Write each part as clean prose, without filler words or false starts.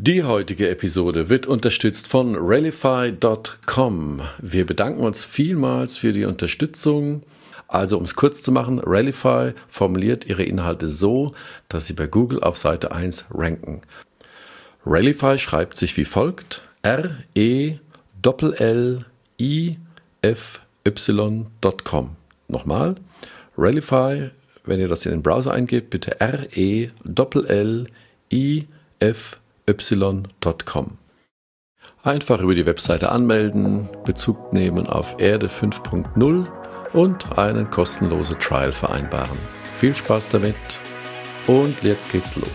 Die heutige Episode wird unterstützt von Rallify.com. Wir bedanken uns vielmals für die Unterstützung. Also, um es kurz zu machen, Rallify formuliert ihre Inhalte so, dass sie bei Google auf Seite 1 ranken. Rallify schreibt sich wie folgt: RELLIFY.com. Nochmal, Rallify, wenn ihr das in den Browser eingebt, bitte RELLIFY.com. Einfach über die Webseite anmelden, Bezug nehmen auf Erde 5.0 und einen kostenlosen Trial vereinbaren. Viel Spaß damit und jetzt geht's los.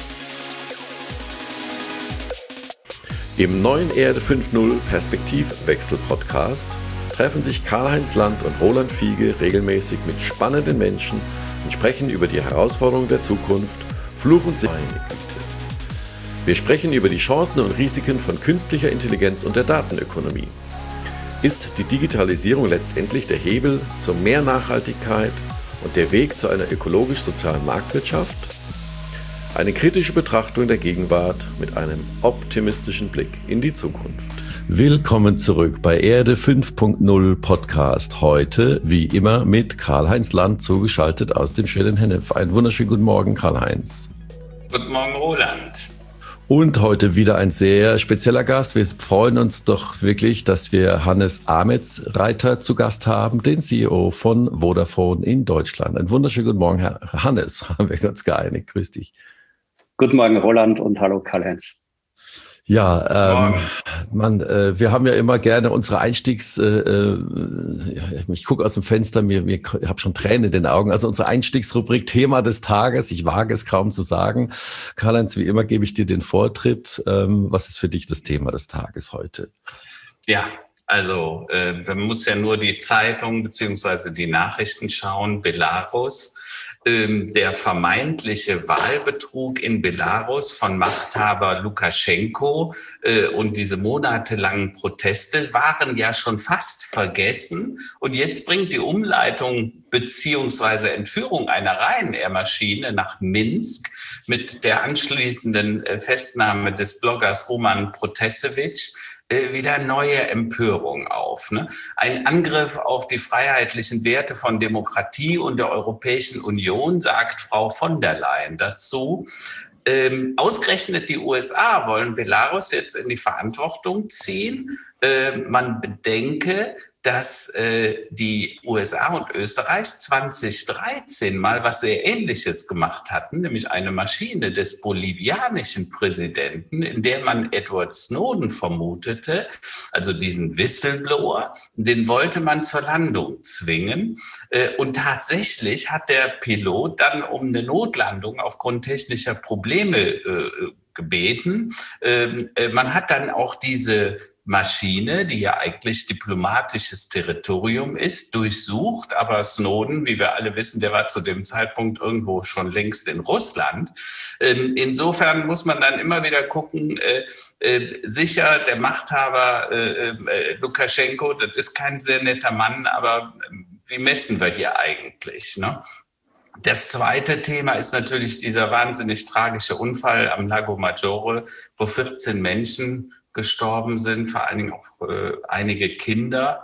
Im neuen Erde 5.0 Perspektivwechsel-Podcast treffen sich Karl-Heinz Land und Roland Fiege regelmäßig mit spannenden Menschen und sprechen über die Herausforderungen der Zukunft, Fluch und Segen. Wir sprechen über die Chancen und Risiken von künstlicher Intelligenz und der Datenökonomie. Ist die Digitalisierung letztendlich der Hebel zu mehr Nachhaltigkeit und der Weg zu einer ökologisch-sozialen Marktwirtschaft? Eine kritische Betrachtung der Gegenwart mit einem optimistischen Blick in die Zukunft. Willkommen zurück bei Erde 5.0 Podcast. Heute, wie immer, mit Karl-Heinz Land zugeschaltet aus dem schönen Hennef. Einen wunderschönen guten Morgen, Karl-Heinz. Guten Morgen, Roland. Und heute wieder ein sehr spezieller Gast. Wir freuen uns doch wirklich, dass wir Hannes Ametsreiter zu Gast haben, den CEO von Vodafone in Deutschland. Einen wunderschönen guten Morgen, Herr Hannes. Haben wir uns geeinigt. Grüß dich. Guten Morgen, Roland, und hallo, Karl-Heinz. Ja, wir haben ja immer gerne unsere ich gucke aus dem Fenster, ich habe schon Tränen in den Augen, also unsere Einstiegsrubrik Thema des Tages, ich wage es kaum zu sagen. Karl-Heinz, wie immer gebe ich dir den Vortritt. Was ist für dich das Thema des Tages heute? Ja, also man muss ja nur die Zeitung beziehungsweise die Nachrichten schauen. Belarus. Der vermeintliche Wahlbetrug in Belarus von Machthaber Lukaschenko und diese monatelangen Proteste waren ja schon fast vergessen. Und jetzt bringt die Umleitung beziehungsweise Entführung einer Ryanair-Maschine nach Minsk mit der anschließenden Festnahme des Bloggers Roman Protasevich wieder neue Empörung auf. Ne? Ein Angriff auf die freiheitlichen Werte von Demokratie und der Europäischen Union, sagt Frau von der Leyen dazu. Ausgerechnet die USA wollen Belarus jetzt in die Verantwortung ziehen. Man bedenke, dass die USA und Österreich 2013 mal was sehr Ähnliches gemacht hatten, nämlich eine Maschine des bolivianischen Präsidenten, in der man Edward Snowden vermutete, also diesen Whistleblower, den wollte man zur Landung zwingen. Und tatsächlich hat der Pilot dann um eine Notlandung aufgrund technischer Probleme gebeten. Man hat dann auch diese Maschine, die ja eigentlich diplomatisches Territorium ist, durchsucht. Aber Snowden, wie wir alle wissen, der war zu dem Zeitpunkt irgendwo schon längst in Russland. Insofern muss man dann immer wieder gucken, sicher, der Machthaber Lukaschenko, das ist kein sehr netter Mann, aber wie messen wir hier eigentlich, ne? Das zweite Thema ist natürlich dieser wahnsinnig tragische Unfall am Lago Maggiore, wo 14 Menschen gestorben sind, vor allen Dingen auch einige Kinder.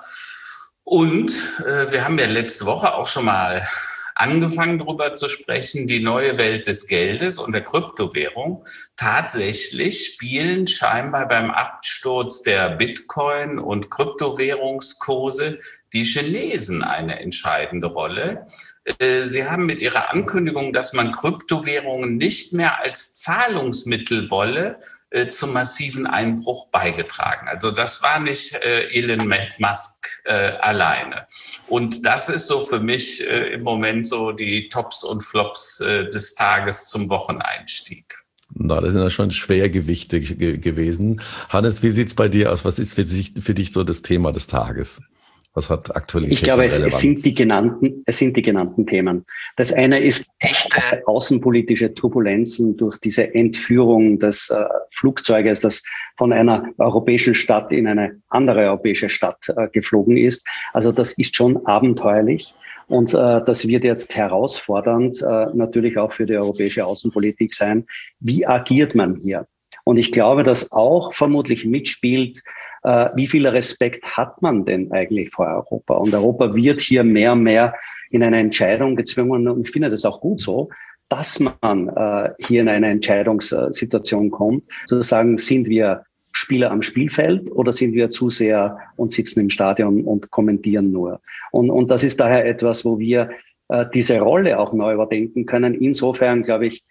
Und wir haben ja letzte Woche auch schon mal angefangen, darüber zu sprechen, die neue Welt des Geldes und der Kryptowährung. Tatsächlich spielen scheinbar beim Absturz der Bitcoin- und Kryptowährungskurse die Chinesen eine entscheidende Rolle. Sie haben mit ihrer Ankündigung, dass man Kryptowährungen nicht mehr als Zahlungsmittel wolle, zum massiven Einbruch beigetragen. Also das war nicht Elon Musk alleine. Und das ist so für mich im Moment so die Tops und Flops des Tages zum Wocheneinstieg. Na, das sind ja schon Schwergewichte gewesen. Hannes, wie sieht's bei dir aus? Was ist für dich so das Thema des Tages? Was hat Aktualität? Ich glaube, es sind die genannten Themen. Das eine ist echte außenpolitische Turbulenzen durch diese Entführung des Flugzeuges, das von einer europäischen Stadt in eine andere europäische Stadt geflogen ist. Also das ist schon abenteuerlich. Und das wird jetzt herausfordernd natürlich auch für die europäische Außenpolitik sein. Wie agiert man hier? Und ich glaube, dass auch vermutlich mitspielt, wie viel Respekt hat man denn eigentlich vor Europa? Und Europa wird hier mehr und mehr in eine Entscheidung gezwungen. Und ich finde das auch gut so, dass man hier in eine Entscheidungssituation kommt, zu sagen, sind wir Spieler am Spielfeld oder sind wir zu sehr und sitzen im Stadion und kommentieren nur? Und das ist daher etwas, wo wir diese Rolle auch neu überdenken können. Insofern glaube ich,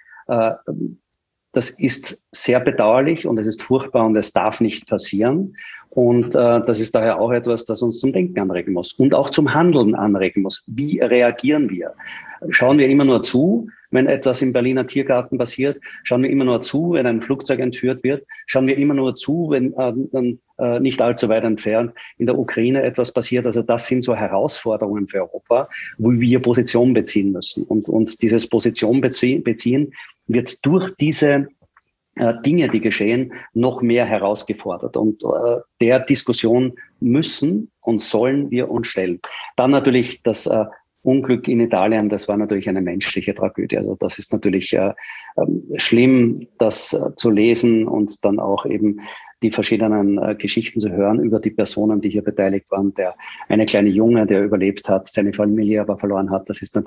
das ist sehr bedauerlich und es ist furchtbar und es darf nicht passieren. Und das ist daher auch etwas, das uns zum Denken anregen muss und auch zum Handeln anregen muss. Wie reagieren wir? Schauen wir immer nur zu, wenn etwas im Berliner Tiergarten passiert? Schauen wir immer nur zu, wenn ein Flugzeug entführt wird? Schauen wir immer nur zu, wenn nicht allzu weit entfernt in der Ukraine etwas passiert? Also das sind so Herausforderungen für Europa, wo wir Position beziehen müssen. Und dieses Position beziehen wird durch diese Dinge, die geschehen, noch mehr herausgefordert. Und der Diskussion müssen und sollen wir uns stellen. Dann natürlich das Unglück in Italien, das war natürlich eine menschliche Tragödie. Also das ist natürlich schlimm, das zu lesen und dann auch eben die verschiedenen Geschichten zu hören über die Personen, die hier beteiligt waren. Der eine kleine Junge, der überlebt hat, seine Familie aber verloren hat, das ist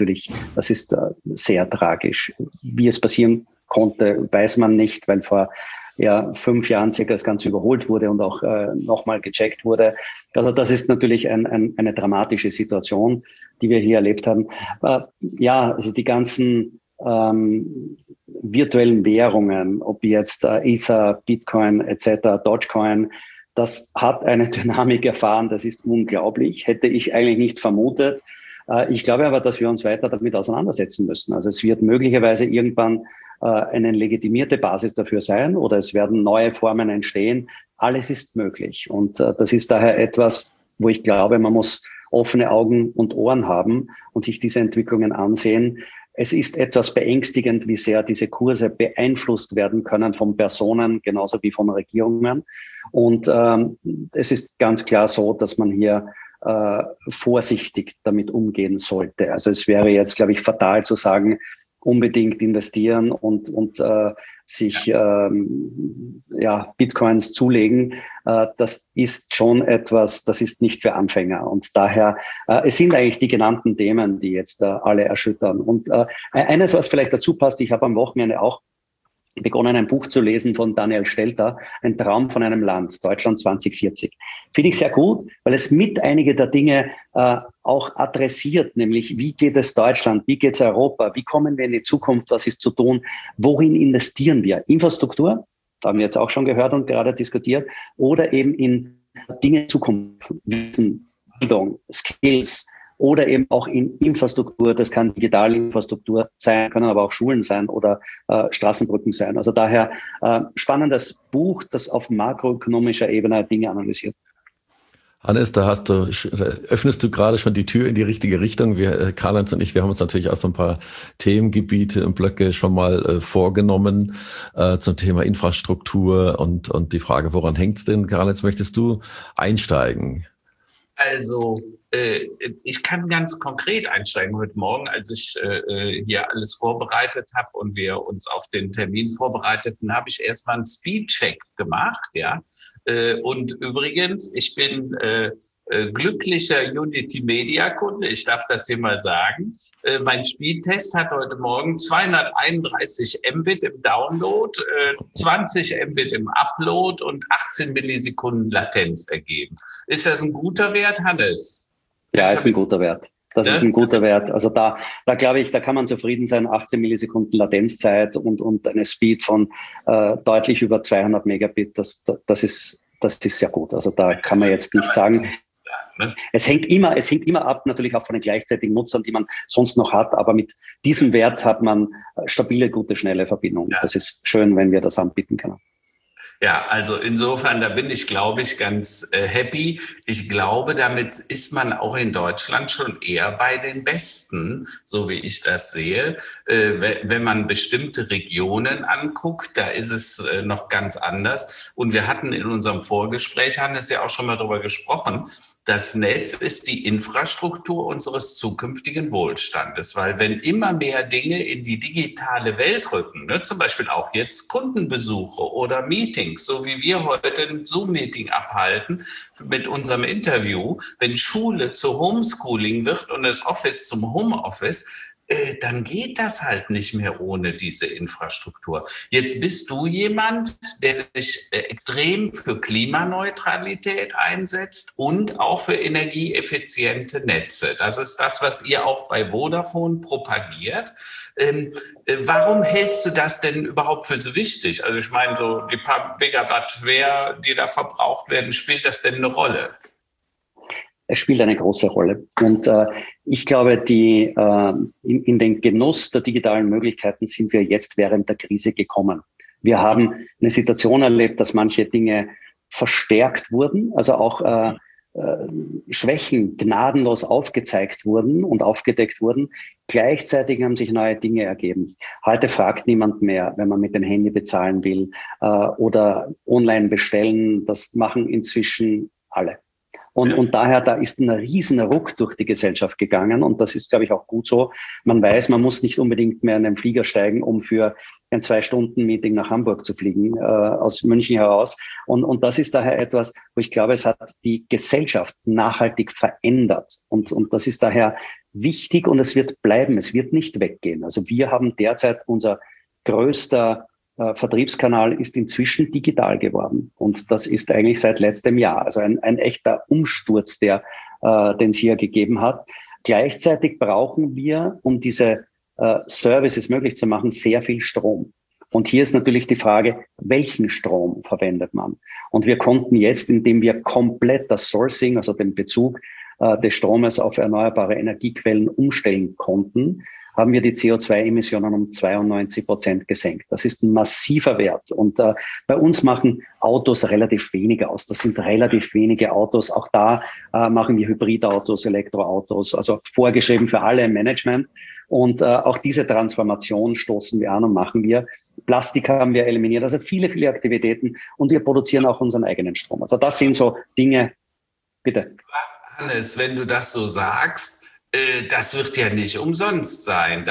sehr tragisch. Wie es passieren konnte, weiß man nicht, weil vor 5 Jahren circa das Ganze überholt wurde und auch nochmal gecheckt wurde. Also das ist natürlich eine dramatische Situation, die wir hier erlebt haben. Also die ganzen virtuellen Währungen, ob jetzt Ether, Bitcoin etc., Dogecoin, das hat eine Dynamik erfahren, das ist unglaublich, hätte ich eigentlich nicht vermutet. Ich glaube aber, dass wir uns weiter damit auseinandersetzen müssen. Also es wird möglicherweise irgendwann eine legitimierte Basis dafür sein oder es werden neue Formen entstehen. Alles ist möglich. Und das ist daher etwas, wo ich glaube, man muss offene Augen und Ohren haben und sich diese Entwicklungen ansehen. Es ist etwas beängstigend, wie sehr diese Kurse beeinflusst werden können von Personen, genauso wie von Regierungen. Und es ist ganz klar so, dass man hier vorsichtig damit umgehen sollte. Also es wäre jetzt, glaube ich, fatal zu sagen, unbedingt investieren und sich Bitcoins zulegen. Das ist schon etwas, das ist nicht für Anfänger. Und daher, es sind eigentlich die genannten Themen, die jetzt alle erschüttern. Und eines, was vielleicht dazu passt, ich habe am Wochenende auch begonnen, ein Buch zu lesen von Daniel Stelter, Ein Traum von einem Land, Deutschland 2040. Finde ich sehr gut, weil es mit einige der Dinge auch adressiert, nämlich wie geht es Deutschland, wie geht es Europa, wie kommen wir in die Zukunft, was ist zu tun, worin investieren wir? Infrastruktur, da haben wir jetzt auch schon gehört und gerade diskutiert, oder eben in Dinge Zukunft, Wissen, Bildung, Skills, oder eben auch in Infrastruktur, das kann digitale Infrastruktur sein, können aber auch Schulen sein oder Straßenbrücken sein. Also daher spannendes Buch, das auf makroökonomischer Ebene Dinge analysiert. Hannes, öffnest du gerade schon die Tür in die richtige Richtung. Karl-Heinz und ich, wir haben uns natürlich auch so ein paar Themengebiete und Blöcke schon mal vorgenommen zum Thema Infrastruktur und die Frage, woran hängt's denn? Karl-Heinz, möchtest du einsteigen? Also, ich kann ganz konkret einsteigen heute Morgen, als ich hier alles vorbereitet habe und wir uns auf den Termin vorbereiteten, habe ich erstmal einen Speedcheck gemacht, ja. Und übrigens, ich bin glücklicher Unity Media Kunde, ich darf das hier mal sagen. Mein Speedtest hat heute Morgen 231 Mbit im Download, 20 Mbit im Upload und 18 Millisekunden Latenz ergeben. Ist das ein guter Wert, Hannes? Ja, ist ein guter Wert. Das ist ein guter Wert. Also da glaube ich, da kann man zufrieden sein. 18 Millisekunden Latenzzeit und eine Speed von deutlich über 200 Megabit. Das ist sehr gut. Also da kann man jetzt nicht sagen. Es hängt immer ab, natürlich auch von den gleichzeitigen Nutzern, die man sonst noch hat. Aber mit diesem Wert hat man stabile, gute, schnelle Verbindungen. Ja. Das ist schön, wenn wir das anbieten können. Ja, also insofern, da bin ich, glaube ich, ganz happy. Ich glaube, damit ist man auch in Deutschland schon eher bei den Besten, so wie ich das sehe. Wenn man bestimmte Regionen anguckt, da ist es noch ganz anders. Und wir hatten in unserem Vorgespräch, Hannes, ja auch schon mal darüber gesprochen, Das Netz ist die Infrastruktur unseres zukünftigen Wohlstandes, weil wenn immer mehr Dinge in die digitale Welt rücken, ne, zum Beispiel auch jetzt Kundenbesuche oder Meetings, so wie wir heute ein Zoom-Meeting abhalten mit unserem Interview, wenn Schule zu Homeschooling wird und das Office zum Homeoffice, dann geht das halt nicht mehr ohne diese Infrastruktur. Jetzt bist du jemand, der sich extrem für Klimaneutralität einsetzt und auch für energieeffiziente Netze. Das ist das, was ihr auch bei Vodafone propagiert. Warum hältst du das denn überhaupt für so wichtig? Also ich meine, so die paar Megawatt, die da verbraucht werden, spielt das denn eine Rolle? Es spielt eine große Rolle. Und ich glaube, in den Genuss der digitalen Möglichkeiten sind wir jetzt während der Krise gekommen. Wir haben eine Situation erlebt, dass manche Dinge verstärkt wurden, also auch Schwächen gnadenlos aufgezeigt wurden und aufgedeckt wurden. Gleichzeitig haben sich neue Dinge ergeben. Heute fragt niemand mehr, wenn man mit dem Handy bezahlen will oder online bestellen. Das machen inzwischen alle. Und daher, da ist ein riesen Ruck durch die Gesellschaft gegangen. Und das ist, glaube ich, auch gut so. Man weiß, man muss nicht unbedingt mehr in einen Flieger steigen, um für ein 2-Stunden-Meeting nach Hamburg zu fliegen, aus München heraus. Und das ist daher etwas, wo ich glaube, es hat die Gesellschaft nachhaltig verändert. Und das ist daher wichtig und es wird bleiben. Es wird nicht weggehen. Also wir haben derzeit unser größter Vertriebskanal ist inzwischen digital geworden. Und das ist eigentlich seit letztem Jahr. Also ein echter Umsturz, den es hier gegeben hat. Gleichzeitig brauchen wir, um diese Services möglich zu machen, sehr viel Strom. Und hier ist natürlich die Frage, welchen Strom verwendet man? Und wir konnten jetzt, indem wir komplett das Sourcing, also den Bezug des Stromes auf erneuerbare Energiequellen umstellen konnten, haben wir die CO2-Emissionen um 92% gesenkt. Das ist ein massiver Wert. Und bei uns machen Autos relativ wenig aus. Das sind relativ wenige Autos. Auch da machen wir Hybridautos, Elektroautos, also vorgeschrieben für alle im Management. Und auch diese Transformation stoßen wir an und machen wir. Plastik haben wir eliminiert. Also viele, viele Aktivitäten. Und wir produzieren auch unseren eigenen Strom. Also das sind so Dinge. Bitte. Hannes, wenn du das so sagst, das wird ja nicht umsonst sein.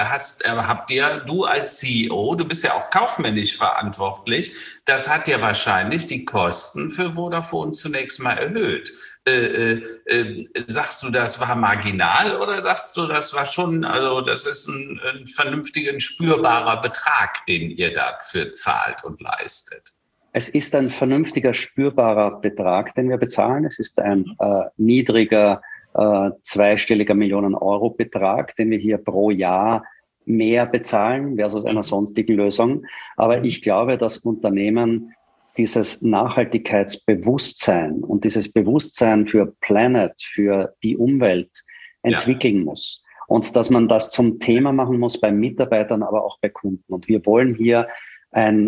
Du als CEO, du bist ja auch kaufmännisch verantwortlich, das hat ja wahrscheinlich die Kosten für Vodafone zunächst mal erhöht. Sagst du, das war marginal oder sagst du, das war schon, also das ist ein vernünftiger, spürbarer Betrag, den ihr dafür zahlt und leistet? Es ist ein vernünftiger, spürbarer Betrag, den wir bezahlen. Es ist ein niedriger, zweistelliger Millionen-Euro-Betrag, den wir hier pro Jahr mehr bezahlen versus einer sonstigen Lösung. Aber ich glaube, dass Unternehmen dieses Nachhaltigkeitsbewusstsein und dieses Bewusstsein für Planet, für die Umwelt entwickeln muss. Und dass man das zum Thema machen muss bei Mitarbeitern, aber auch bei Kunden. Und wir wollen hier ein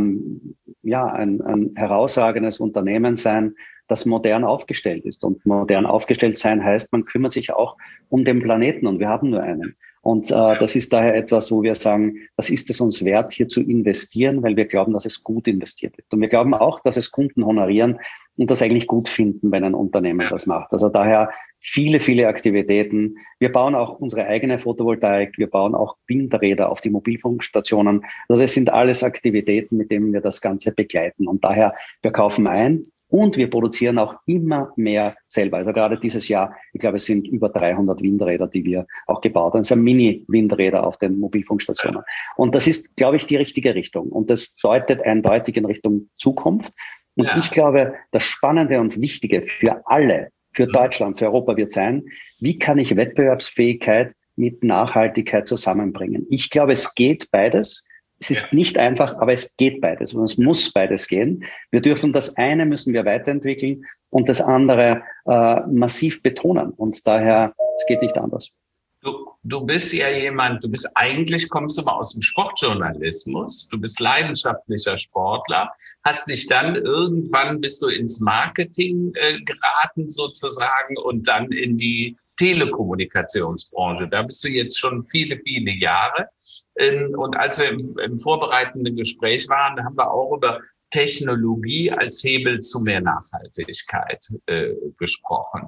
herausragendes Unternehmen sein, das modern aufgestellt ist. Und modern aufgestellt sein heißt, man kümmert sich auch um den Planeten und wir haben nur einen. Und das ist daher etwas, wo wir sagen, das ist es uns wert, hier zu investieren, weil wir glauben, dass es gut investiert wird. Und wir glauben auch, dass es Kunden honorieren und das eigentlich gut finden, wenn ein Unternehmen das macht. Also daher viele, viele Aktivitäten. Wir bauen auch unsere eigene Photovoltaik, wir bauen auch Windräder auf die Mobilfunkstationen. Also es sind alles Aktivitäten, mit denen wir das Ganze begleiten. Und daher, wir kaufen ein. Und wir produzieren auch immer mehr selber. Also gerade dieses Jahr, ich glaube, es sind über 300 Windräder, die wir auch gebaut haben. Es sind Mini-Windräder auf den Mobilfunkstationen. Und das ist, glaube ich, die richtige Richtung. Und das deutet eindeutig in Richtung Zukunft. Und ich glaube, das Spannende und Wichtige für alle, für Deutschland, für Europa wird sein, wie kann ich Wettbewerbsfähigkeit mit Nachhaltigkeit zusammenbringen? Ich glaube, es geht beides. Es ist nicht einfach, aber es geht beides und es muss beides gehen. Wir dürfen das eine müssen wir weiterentwickeln und das andere massiv betonen. Und daher, es geht nicht anders. Du bist ja jemand, kommst du mal aus dem Sportjournalismus, du bist leidenschaftlicher Sportler, hast dich dann bist du ins Marketing geraten sozusagen und dann in die Telekommunikationsbranche. Da bist du jetzt schon viele, viele Jahre. Und als wir im vorbereitenden Gespräch waren, haben wir auch über Technologie als Hebel zu mehr Nachhaltigkeit gesprochen.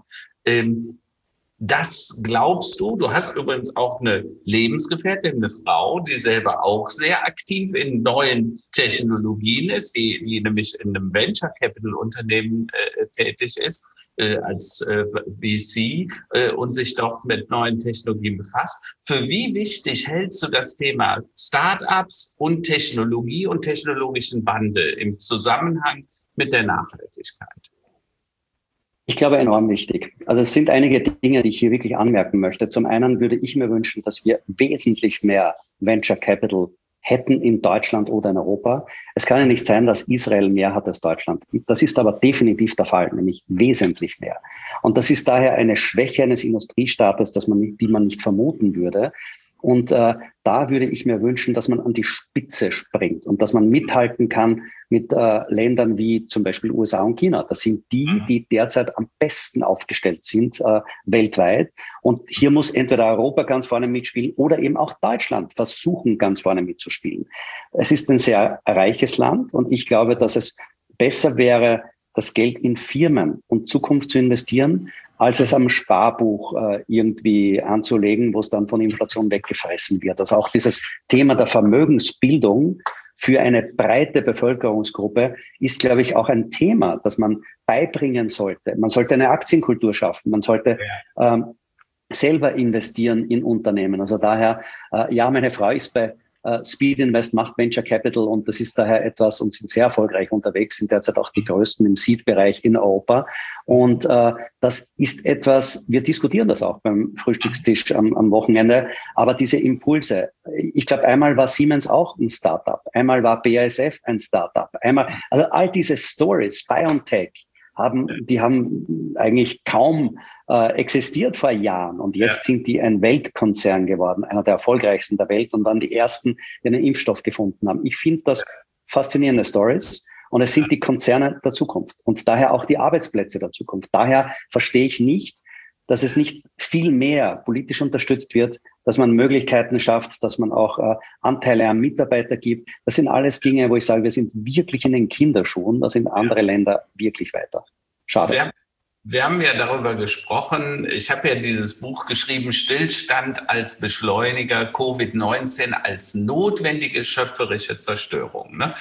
Das glaubst du? Du hast übrigens auch eine Lebensgefährtin, eine Frau, die selber auch sehr aktiv in neuen Technologien ist, die nämlich in einem Venture Capital Unternehmen tätig ist, als VC und sich dort mit neuen Technologien befasst. Für wie wichtig hältst du das Thema Startups und Technologie und technologischen Wandel im Zusammenhang mit der Nachhaltigkeit? Ich glaube, enorm wichtig. Also es sind einige Dinge, die ich hier wirklich anmerken möchte. Zum einen würde ich mir wünschen, dass wir wesentlich mehr Venture Capital hätten in Deutschland oder in Europa. Es kann ja nicht sein, dass Israel mehr hat als Deutschland. Das ist aber definitiv der Fall, nämlich wesentlich mehr. Und das ist daher eine Schwäche eines Industriestaates, die man nicht vermuten würde. Und da würde ich mir wünschen, dass man an die Spitze springt und dass man mithalten kann mit Ländern wie zum Beispiel USA und China. Das sind die derzeit am besten aufgestellt sind weltweit. Und hier muss entweder Europa ganz vorne mitspielen oder eben auch Deutschland versuchen, ganz vorne mitzuspielen. Es ist ein sehr reiches Land und ich glaube, dass es besser wäre, das Geld in Firmen und Zukunft zu investieren, als es am Sparbuch irgendwie anzulegen, wo es dann von Inflation weggefressen wird. Also auch dieses Thema der Vermögensbildung für eine breite Bevölkerungsgruppe ist, glaube ich, auch ein Thema, das man beibringen sollte. Man sollte eine Aktienkultur schaffen. Man sollte selber investieren in Unternehmen. Also daher, ja, meine Frau ist bei Speed Invest, macht Venture Capital und das ist daher etwas und sind sehr erfolgreich unterwegs, sind derzeit auch die größten im Seed-Bereich in Europa. Und das ist etwas, wir diskutieren das auch beim Frühstückstisch am Wochenende, aber diese Impulse, ich glaube, einmal war Siemens auch ein Startup, einmal war BASF ein Startup, also all diese Stories, BioNTech, haben eigentlich kaum existiert vor Jahren. Und jetzt sind die ein Weltkonzern geworden, einer der erfolgreichsten der Welt und dann die ersten, die einen Impfstoff gefunden haben. Ich finde das faszinierende Stories. Und es sind die Konzerne der Zukunft und daher auch die Arbeitsplätze der Zukunft. Daher verstehe ich nicht, dass es nicht viel mehr politisch unterstützt wird, dass man Möglichkeiten schafft, dass man auch Anteile an Mitarbeiter gibt. Das sind alles Dinge, wo ich sage, wir sind wirklich in den Kinderschuhen. Da sind andere Länder wirklich weiter. Schade. Wir haben ja darüber gesprochen, ich habe ja dieses Buch geschrieben, Stillstand als Beschleuniger, Covid-19 als notwendige schöpferische Zerstörung. Ne?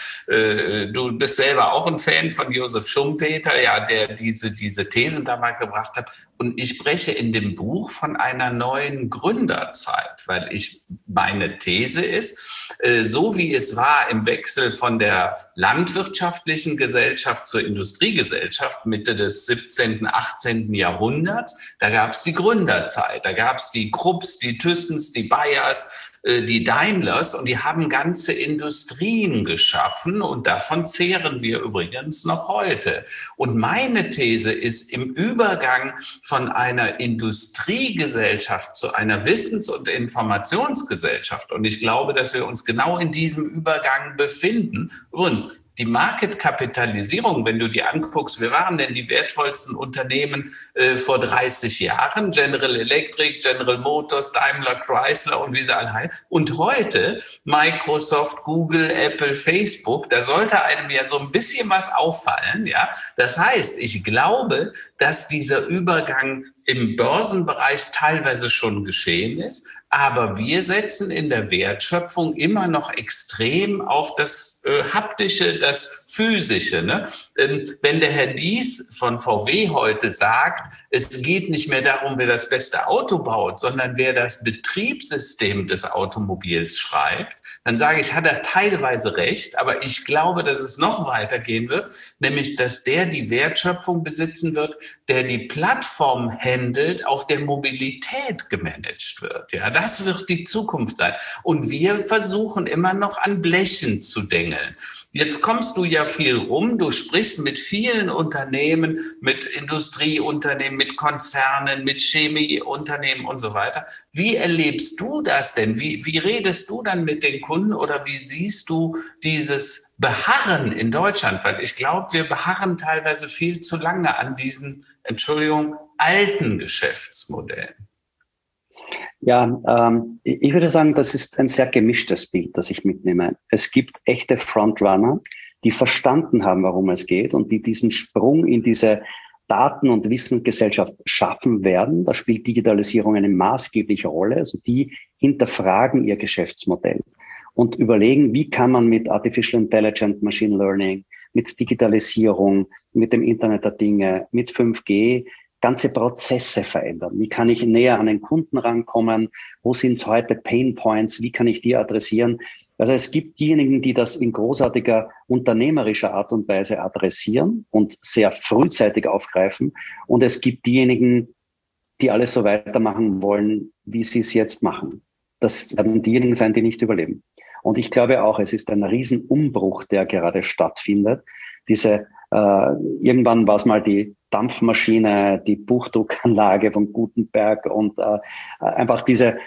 Du bist selber auch ein Fan von Josef Schumpeter, ja, der diese Thesen da mal gebracht hat. Und ich spreche in dem Buch von einer neuen Gründerzeit, weil meine These ist, so wie es war im Wechsel von der landwirtschaftlichen Gesellschaft zur Industriegesellschaft Mitte des 17., 18. Jahrhunderts, da gab es die Gründerzeit, da gab es die Krupps, die Thyssens, die Bayers, die Daimlers und die haben ganze Industrien geschaffen und davon zehren wir übrigens noch heute. Und meine These ist, im Übergang von einer Industriegesellschaft zu einer Wissens- und Informationsgesellschaft, und ich glaube, dass wir uns genau in diesem Übergang befinden, übrigens, die Marketkapitalisierung, wenn du die anguckst, wir waren denn die wertvollsten Unternehmen vor 30 Jahren, General Electric, General Motors, Daimler, Chrysler und wie sie alle heißen. Und heute Microsoft, Google, Apple, Facebook, da sollte einem ja so ein bisschen was auffallen. Ja, das heißt, ich glaube, dass dieser Übergang im Börsenbereich teilweise schon geschehen ist, aber wir setzen in der Wertschöpfung immer noch extrem auf das Haptische, das Physische. Ne? Wenn der Herr Diess von VW heute sagt, es geht nicht mehr darum, wer das beste Auto baut, sondern wer das Betriebssystem des Automobils schreibt, dann sage ich, hat er teilweise recht, aber ich glaube, dass es noch weitergehen wird, nämlich, dass der die Wertschöpfung besitzen wird, der die Plattform handelt, auf der Mobilität gemanagt wird. Ja, das wird die Zukunft sein. Und wir versuchen immer noch an Blechen zu dengeln. Jetzt kommst du ja viel rum, du sprichst mit vielen Unternehmen, mit Industrieunternehmen, mit Konzernen, mit Chemieunternehmen und so weiter. Wie erlebst du das denn? Wie redest du dann mit den Kunden oder wie siehst du dieses Beharren in Deutschland? Weil ich glaube, wir beharren teilweise viel zu lange an diesen, alten Geschäftsmodellen. Ja, ich würde sagen, das ist ein sehr gemischtes Bild, das ich mitnehme. Es gibt echte Frontrunner, die verstanden haben, worum es geht und die diesen Sprung in diese Daten- und Wissensgesellschaft schaffen werden. Da spielt Digitalisierung eine maßgebliche Rolle. Also die hinterfragen ihr Geschäftsmodell und überlegen, wie kann man mit Artificial Intelligence, Machine Learning, mit Digitalisierung, mit dem Internet der Dinge, mit 5G ganze Prozesse verändern. Wie kann ich näher an den Kunden rankommen? Wo sind es heute Pain Points? Wie kann ich die adressieren? Also es gibt diejenigen, die das in großartiger unternehmerischer Art und Weise adressieren und sehr frühzeitig aufgreifen. Und es gibt diejenigen, die alles so weitermachen wollen, wie sie es jetzt machen. Das werden diejenigen sein, die nicht überleben. Und ich glaube auch, es ist ein Riesenumbruch, der gerade stattfindet. Irgendwann war es mal die Dampfmaschine, die Buchdruckanlage von Gutenberg und einfach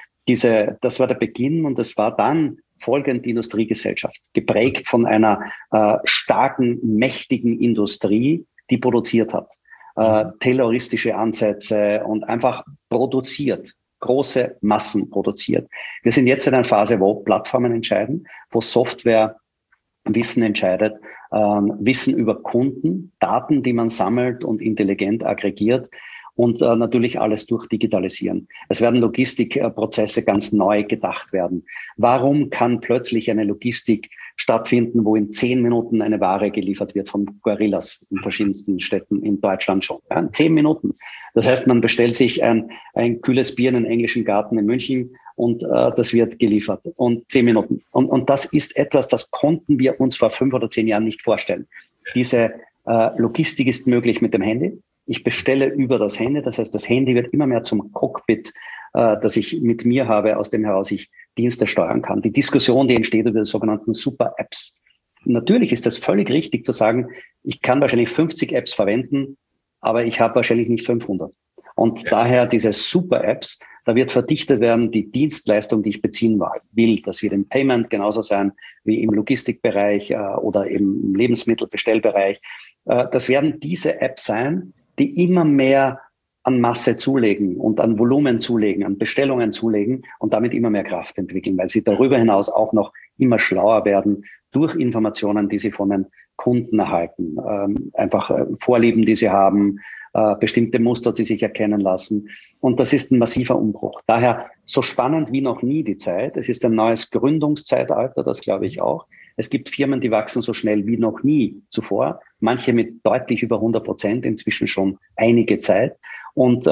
das war der Beginn und das war dann folgend die Industriegesellschaft, geprägt von einer starken, mächtigen Industrie, die produziert hat, tayloristische Ansätze und einfach produziert, große Massen produziert. Wir sind jetzt in einer Phase, wo Plattformen entscheiden, wo Software Wissen entscheidet, Wissen über Kunden, Daten, die man sammelt und intelligent aggregiert und natürlich alles durchdigitalisieren. Es werden Logistikprozesse ganz neu gedacht werden. Warum kann plötzlich eine Logistik stattfinden, wo in 10 Minuten eine Ware geliefert wird von Gorillas in verschiedensten Städten in Deutschland schon? Ja, in 10 Minuten. Das heißt, man bestellt sich ein kühles Bier in einen englischen Garten in München und das wird geliefert. Und 10 Minuten. Und das ist etwas, das konnten wir uns vor 5 oder 10 Jahren nicht vorstellen. Diese Logistik ist möglich mit dem Handy. Ich bestelle über das Handy. Das heißt, das Handy wird immer mehr zum Cockpit, das ich mit mir habe, aus dem heraus ich Dienste steuern kann. Die Diskussion, die entsteht über die sogenannten Super-Apps. Natürlich ist das völlig richtig zu sagen, ich kann wahrscheinlich 50 Apps verwenden, aber ich habe wahrscheinlich nicht 500. Und daher diese Super-Apps, da wird verdichtet werden, die Dienstleistung, die ich beziehen will. Das wird im Payment genauso sein wie im Logistikbereich oder im Lebensmittelbestellbereich. Das werden diese Apps sein, die immer mehr an Masse zulegen und an Volumen zulegen, an Bestellungen zulegen und damit immer mehr Kraft entwickeln, weil sie darüber hinaus auch noch immer schlauer werden durch Informationen, die sie von den Kunden erhalten, einfach Vorlieben, die sie haben, bestimmte Muster, die sich erkennen lassen. Und das ist ein massiver Umbruch. Daher so spannend wie noch nie die Zeit. Es ist ein neues Gründungszeitalter, das glaube ich auch. Es gibt Firmen, die wachsen so schnell wie noch nie zuvor. Manche mit deutlich über 100%, inzwischen schon einige Zeit. Und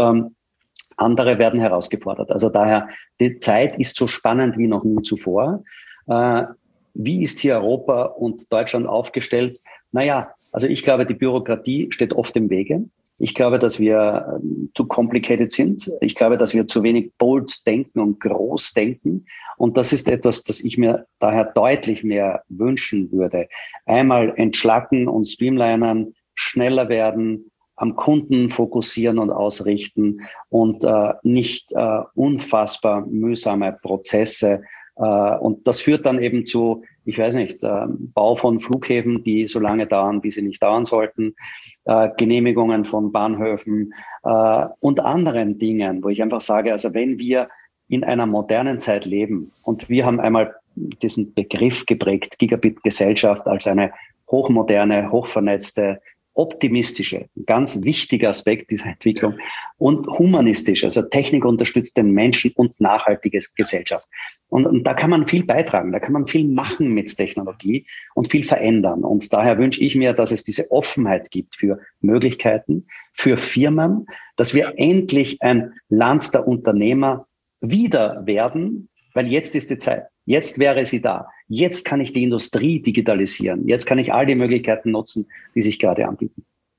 andere werden herausgefordert. Also daher, die Zeit ist so spannend wie noch nie zuvor. Wie ist hier Europa und Deutschland aufgestellt? Naja, also ich glaube, die Bürokratie steht oft im Wege. Ich glaube, dass wir too complicated sind. Ich glaube, dass wir zu wenig bold denken und groß denken. Und das ist etwas, das ich mir daher deutlich mehr wünschen würde. Einmal entschlacken und streamlinen, schneller werden, am Kunden fokussieren und ausrichten und nicht unfassbar mühsame Prozesse. Und das führt dann eben zu, ich weiß nicht, Bau von Flughäfen, die so lange dauern, wie sie nicht dauern sollten, Genehmigungen von Bahnhöfen und anderen Dingen, wo ich einfach sage, also wenn wir in einer modernen Zeit leben und wir haben einmal diesen Begriff geprägt, Gigabit-Gesellschaft als eine hochmoderne, hochvernetzte, optimistische, ganz wichtiger Aspekt dieser Entwicklung und humanistisch, also Technik unterstützt den Menschen und nachhaltige Gesellschaft. Und da kann man viel beitragen, da kann man viel machen mit Technologie und viel verändern. Und daher wünsche ich mir, dass es diese Offenheit gibt für Möglichkeiten, für Firmen, dass wir endlich ein Land der Unternehmer wieder werden, weil jetzt ist die Zeit. Jetzt wäre sie da. Jetzt kann ich die Industrie digitalisieren. Jetzt kann ich all die Möglichkeiten nutzen, die sich gerade anbieten.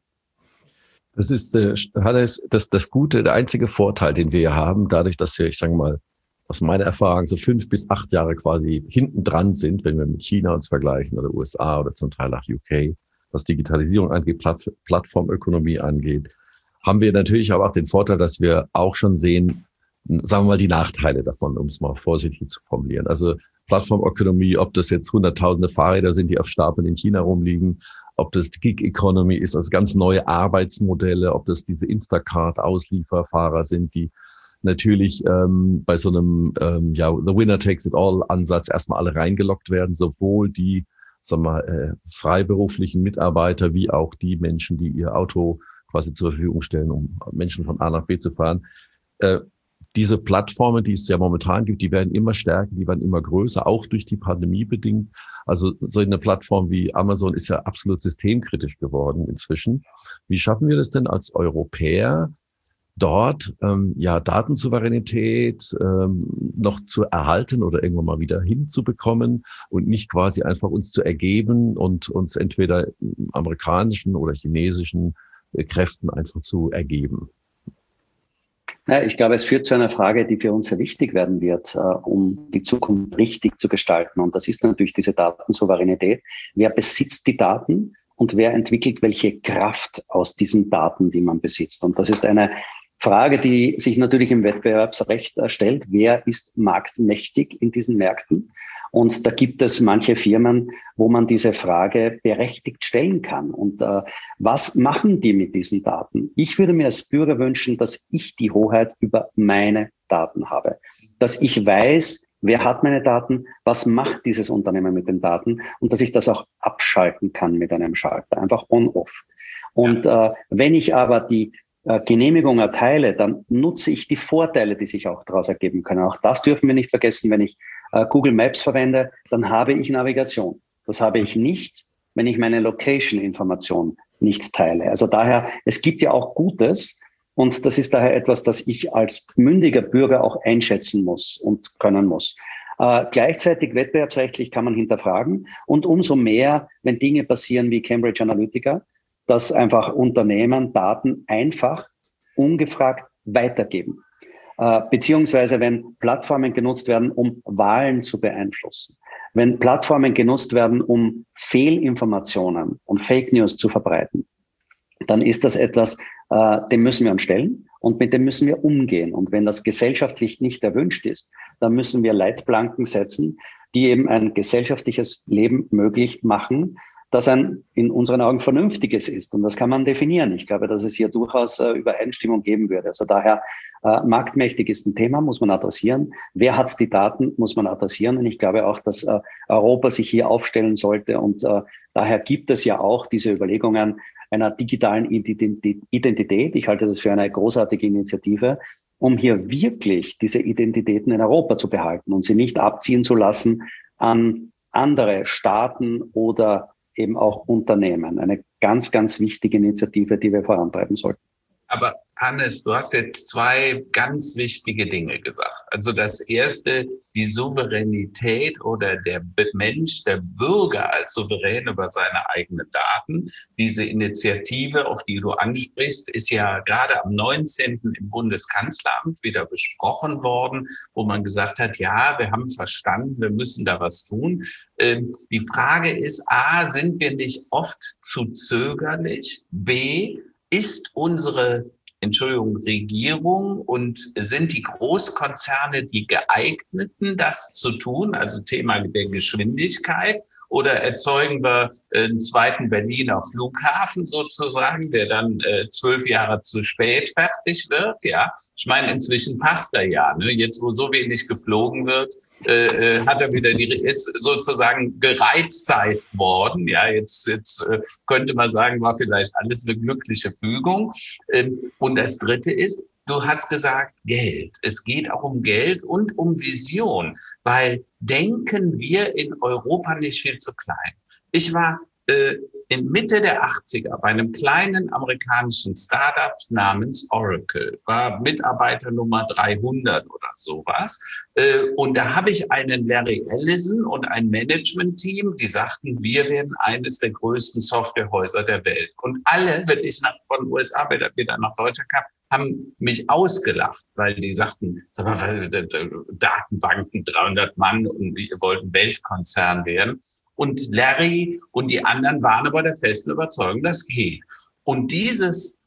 Das ist, Hannes, das Gute, der einzige Vorteil, den wir hier haben, dadurch, dass wir, ich sage mal, aus meiner Erfahrung so 5 bis 8 Jahre quasi hinten dran sind, wenn wir mit China uns vergleichen oder USA oder zum Teil auch UK, was Digitalisierung angeht, Plattformökonomie angeht, haben wir natürlich aber auch den Vorteil, dass wir auch schon sehen, sagen wir mal, die Nachteile davon, um es mal vorsichtig zu formulieren. Also Plattformökonomie, ob das jetzt hunderttausende Fahrräder sind, die auf Stapeln in China rumliegen, ob das Gig Economy ist, also ganz neue Arbeitsmodelle, ob das diese Instacart-Auslieferfahrer sind, die natürlich bei so einem The Winner Takes It All Ansatz erstmal alle reingelockt werden, sowohl die sagen wir, freiberuflichen Mitarbeiter wie auch die Menschen, die ihr Auto quasi zur Verfügung stellen, um Menschen von A nach B zu fahren. Diese Plattformen, die es ja momentan gibt, die werden immer stärker, die werden immer größer, auch durch die Pandemie bedingt. Also so eine Plattform wie Amazon ist ja absolut systemkritisch geworden inzwischen. Wie schaffen wir das denn als Europäer, dort Datensouveränität noch zu erhalten oder irgendwann mal wieder hinzubekommen und nicht quasi einfach uns zu ergeben und uns entweder amerikanischen oder chinesischen Kräften einfach zu ergeben? Ja, ich glaube, es führt zu einer Frage, die für uns sehr wichtig werden wird, um die Zukunft richtig zu gestalten. Und das ist natürlich diese Datensouveränität. Wer besitzt die Daten und wer entwickelt welche Kraft aus diesen Daten, die man besitzt? Und das ist eine Frage, die sich natürlich im Wettbewerbsrecht stellt. Wer ist marktmächtig in diesen Märkten? Und da gibt es manche Firmen, wo man diese Frage berechtigt stellen kann. Und was machen die mit diesen Daten? Ich würde mir als Bürger wünschen, dass ich die Hoheit über meine Daten habe. Dass ich weiß, wer hat meine Daten, was macht dieses Unternehmen mit den Daten und dass ich das auch abschalten kann mit einem Schalter, einfach on-off. Und wenn ich aber die Genehmigung erteile, dann nutze ich die Vorteile, die sich auch daraus ergeben können. Auch das dürfen wir nicht vergessen. Wenn ich Google Maps verwende, dann habe ich Navigation. Das habe ich nicht, wenn ich meine Location-Information nicht teile. Also daher, es gibt ja auch Gutes und das ist daher etwas, das ich als mündiger Bürger auch einschätzen muss und können muss. Gleichzeitig wettbewerbsrechtlich kann man hinterfragen und umso mehr, wenn Dinge passieren wie Cambridge Analytica, dass einfach Unternehmen Daten einfach, ungefragt weitergeben. Beziehungsweise wenn Plattformen genutzt werden, um Wahlen zu beeinflussen. Wenn Plattformen genutzt werden, um Fehlinformationen und Fake News zu verbreiten, dann ist das etwas, dem müssen wir uns stellen und mit dem müssen wir umgehen. Und wenn das gesellschaftlich nicht erwünscht ist, dann müssen wir Leitplanken setzen, die eben ein gesellschaftliches Leben möglich machen, das ein in unseren Augen vernünftiges ist. Und das kann man definieren. Ich glaube, dass es hier durchaus Übereinstimmung geben würde. Also daher, marktmächtig ist ein Thema, muss man adressieren. Wer hat die Daten, muss man adressieren. Und ich glaube auch, dass Europa sich hier aufstellen sollte. Und daher gibt es ja auch diese Überlegungen einer digitalen Identität. Ich halte das für eine großartige Initiative, um hier wirklich diese Identitäten in Europa zu behalten und sie nicht abziehen zu lassen an andere Staaten oder eben auch Unternehmen. Eine ganz, ganz wichtige Initiative, die wir vorantreiben sollten. Aber Hannes, du hast jetzt zwei ganz wichtige Dinge gesagt. Also das erste, die Souveränität oder der Mensch, der Bürger als souverän über seine eigenen Daten. Diese Initiative, auf die du ansprichst, ist ja gerade am 19. im Bundeskanzleramt wieder besprochen worden, wo man gesagt hat, ja, wir haben verstanden, wir müssen da was tun. Die Frage ist, A, sind wir nicht oft zu zögerlich? B, ist unsere Regierung und sind die Großkonzerne die geeigneten, das zu tun, also Thema der Geschwindigkeit, oder erzeugen wir einen zweiten Berliner Flughafen sozusagen, der dann 12 Jahre zu spät fertig wird, ja? Ich meine, inzwischen passt er ja, ne? Jetzt, wo so wenig geflogen wird, hat er wieder ist sozusagen gereizseist worden, ja? Jetzt könnte man sagen, war vielleicht alles eine glückliche Fügung. Und das Dritte ist, du hast gesagt, Geld. Es geht auch um Geld und um Vision, weil denken wir in Europa nicht viel zu klein. Ich war in Mitte der 80er bei einem kleinen amerikanischen Startup namens Oracle, war Mitarbeiter Nummer 300 oder sowas. Und da habe ich einen Larry Ellison und ein Management-Team, die sagten, wir werden eines der größten Softwarehäuser der Welt. Und alle, wenn ich von USA wieder nach Deutschland kam, haben mich ausgelacht, weil die sagten, sag mal, Datenbanken, 300 Mann und wir wollten Weltkonzern werden. Und Larry und die anderen waren aber der festen Überzeugung, das geht. Und dieses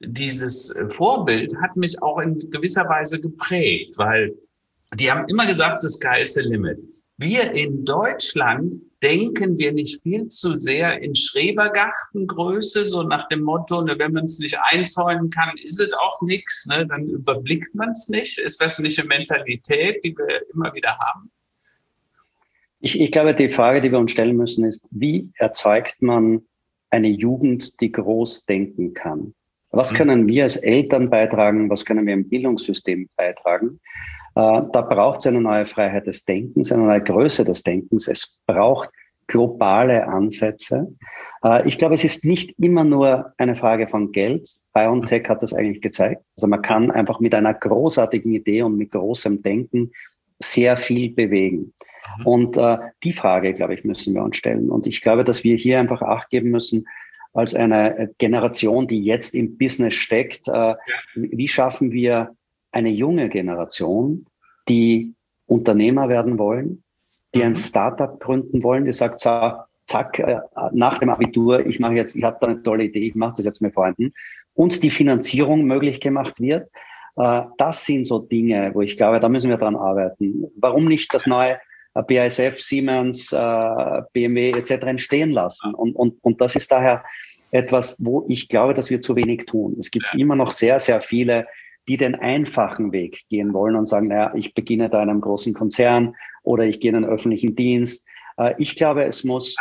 Vorbild hat mich auch in gewisser Weise geprägt, weil die haben immer gesagt, the sky is the limit. Wir in Deutschland denken wir nicht viel zu sehr in Schrebergartengröße, so nach dem Motto, ne, wenn man es nicht einzäunen kann, ist es auch nichts, ne, dann überblickt man es nicht. Ist das nicht eine Mentalität, die wir immer wieder haben? Ich glaube, die Frage, die wir uns stellen müssen, ist, wie erzeugt man eine Jugend, die groß denken kann? Was können wir als Eltern beitragen? Was können wir im Bildungssystem beitragen? Da braucht es eine neue Freiheit des Denkens, eine neue Größe des Denkens. Es braucht globale Ansätze. Ich glaube, es ist nicht immer nur eine Frage von Geld. BioNTech hat das eigentlich gezeigt. Also man kann einfach mit einer großartigen Idee und mit großem Denken sehr viel bewegen. Und die Frage, glaube ich, müssen wir uns stellen. Und ich glaube, dass wir hier einfach Acht geben müssen, als eine Generation, die jetzt im Business steckt, wie schaffen wir eine junge Generation, die Unternehmer werden wollen, die ein Startup gründen wollen, die sagt, so, zack, nach dem Abitur, ich habe da eine tolle Idee, ich mache das jetzt mit Freunden, uns die Finanzierung möglich gemacht wird. Das sind so Dinge, wo ich glaube, da müssen wir dran arbeiten. Warum nicht das neue BASF, Siemens, BMW etc. entstehen lassen? Und das ist daher etwas, wo ich glaube, dass wir zu wenig tun. Es gibt immer noch sehr, sehr viele, die den einfachen Weg gehen wollen und sagen, naja, ich beginne da in einem großen Konzern oder ich gehe in einen öffentlichen Dienst. Ich glaube, es muss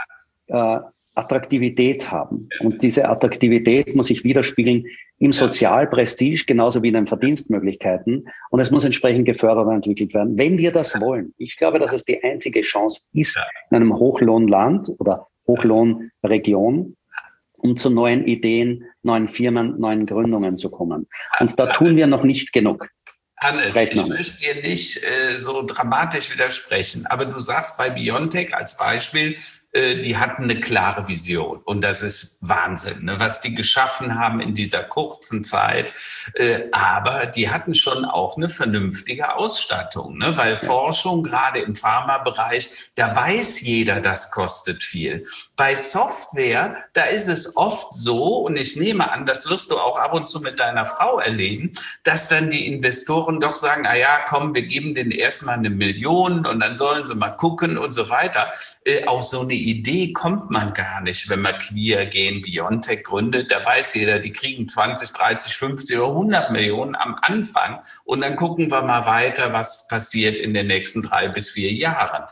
Attraktivität haben. Und diese Attraktivität muss sich widerspiegeln im Sozialprestige, genauso wie in den Verdienstmöglichkeiten. Und es muss entsprechend gefördert und entwickelt werden. Wenn wir das wollen, ich glaube, dass es die einzige Chance ist, in einem Hochlohnland oder Hochlohnregion, um zu neuen Ideen, neuen Firmen, neuen Gründungen zu kommen. Und da tun wir noch nicht genug. Hannes, ich möchte dir nicht so dramatisch widersprechen, aber du sagst bei BioNTech als Beispiel, die hatten eine klare Vision und das ist Wahnsinn, ne, was die geschaffen haben in dieser kurzen Zeit. Aber die hatten schon auch eine vernünftige Ausstattung, ne, weil Forschung, gerade im Pharmabereich, da weiß jeder, das kostet viel. Bei Software, da ist es oft so, und ich nehme an, das wirst du auch ab und zu mit deiner Frau erleben, dass dann die Investoren doch sagen, na ja, komm, wir geben denen erstmal 1 Million und dann sollen sie mal gucken und so weiter. Auf so eine Idee kommt man gar nicht, wenn man Queergen, BioNTech gründet. Da weiß jeder, die kriegen 20, 30, 50 oder 100 Millionen am Anfang. Und dann gucken wir mal weiter, was passiert in den nächsten 3 bis 4 Jahren.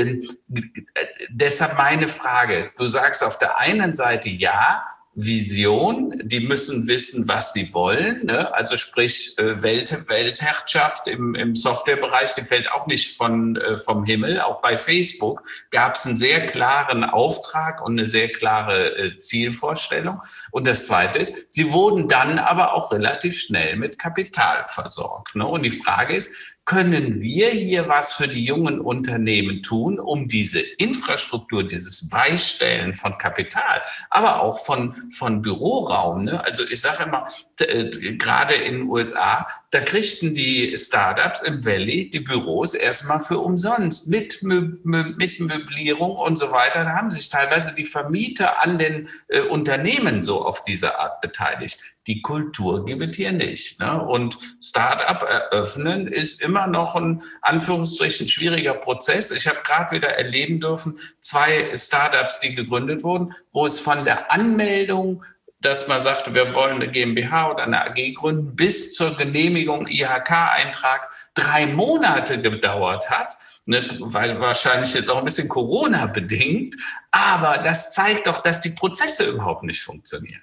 Deshalb meine Frage. Du sagst auf der einen Seite ja, Vision, die müssen wissen, was sie wollen, ne? Also sprich Weltherrschaft im Softwarebereich, die fällt auch nicht vom Himmel. Auch bei Facebook gab es einen sehr klaren Auftrag und eine sehr klare Zielvorstellung. Und das Zweite ist, sie wurden dann aber auch relativ schnell mit Kapital versorgt, ne? Und die Frage ist, können wir hier was für die jungen Unternehmen tun, um diese Infrastruktur, dieses Beistellen von Kapital, aber auch von Büroraum, ne? Also ich sage immer, gerade in den USA, da kriegten die Startups im Valley die Büros erstmal für umsonst mit Möblierung und so weiter. Da haben sich teilweise die Vermieter an den Unternehmen so auf diese Art beteiligt. Die Kultur gibt es hier nicht, ne? Und Start-up eröffnen ist immer noch ein, Anführungsstrichen, schwieriger Prozess. Ich habe gerade wieder erleben dürfen, 2 Startups, die gegründet wurden, wo es von der Anmeldung, dass man sagte, wir wollen eine GmbH oder eine AG gründen, bis zur Genehmigung, IHK-Eintrag 3 Monate gedauert hat. Ne, weil wahrscheinlich jetzt auch ein bisschen Corona-bedingt. Aber das zeigt doch, dass die Prozesse überhaupt nicht funktionieren.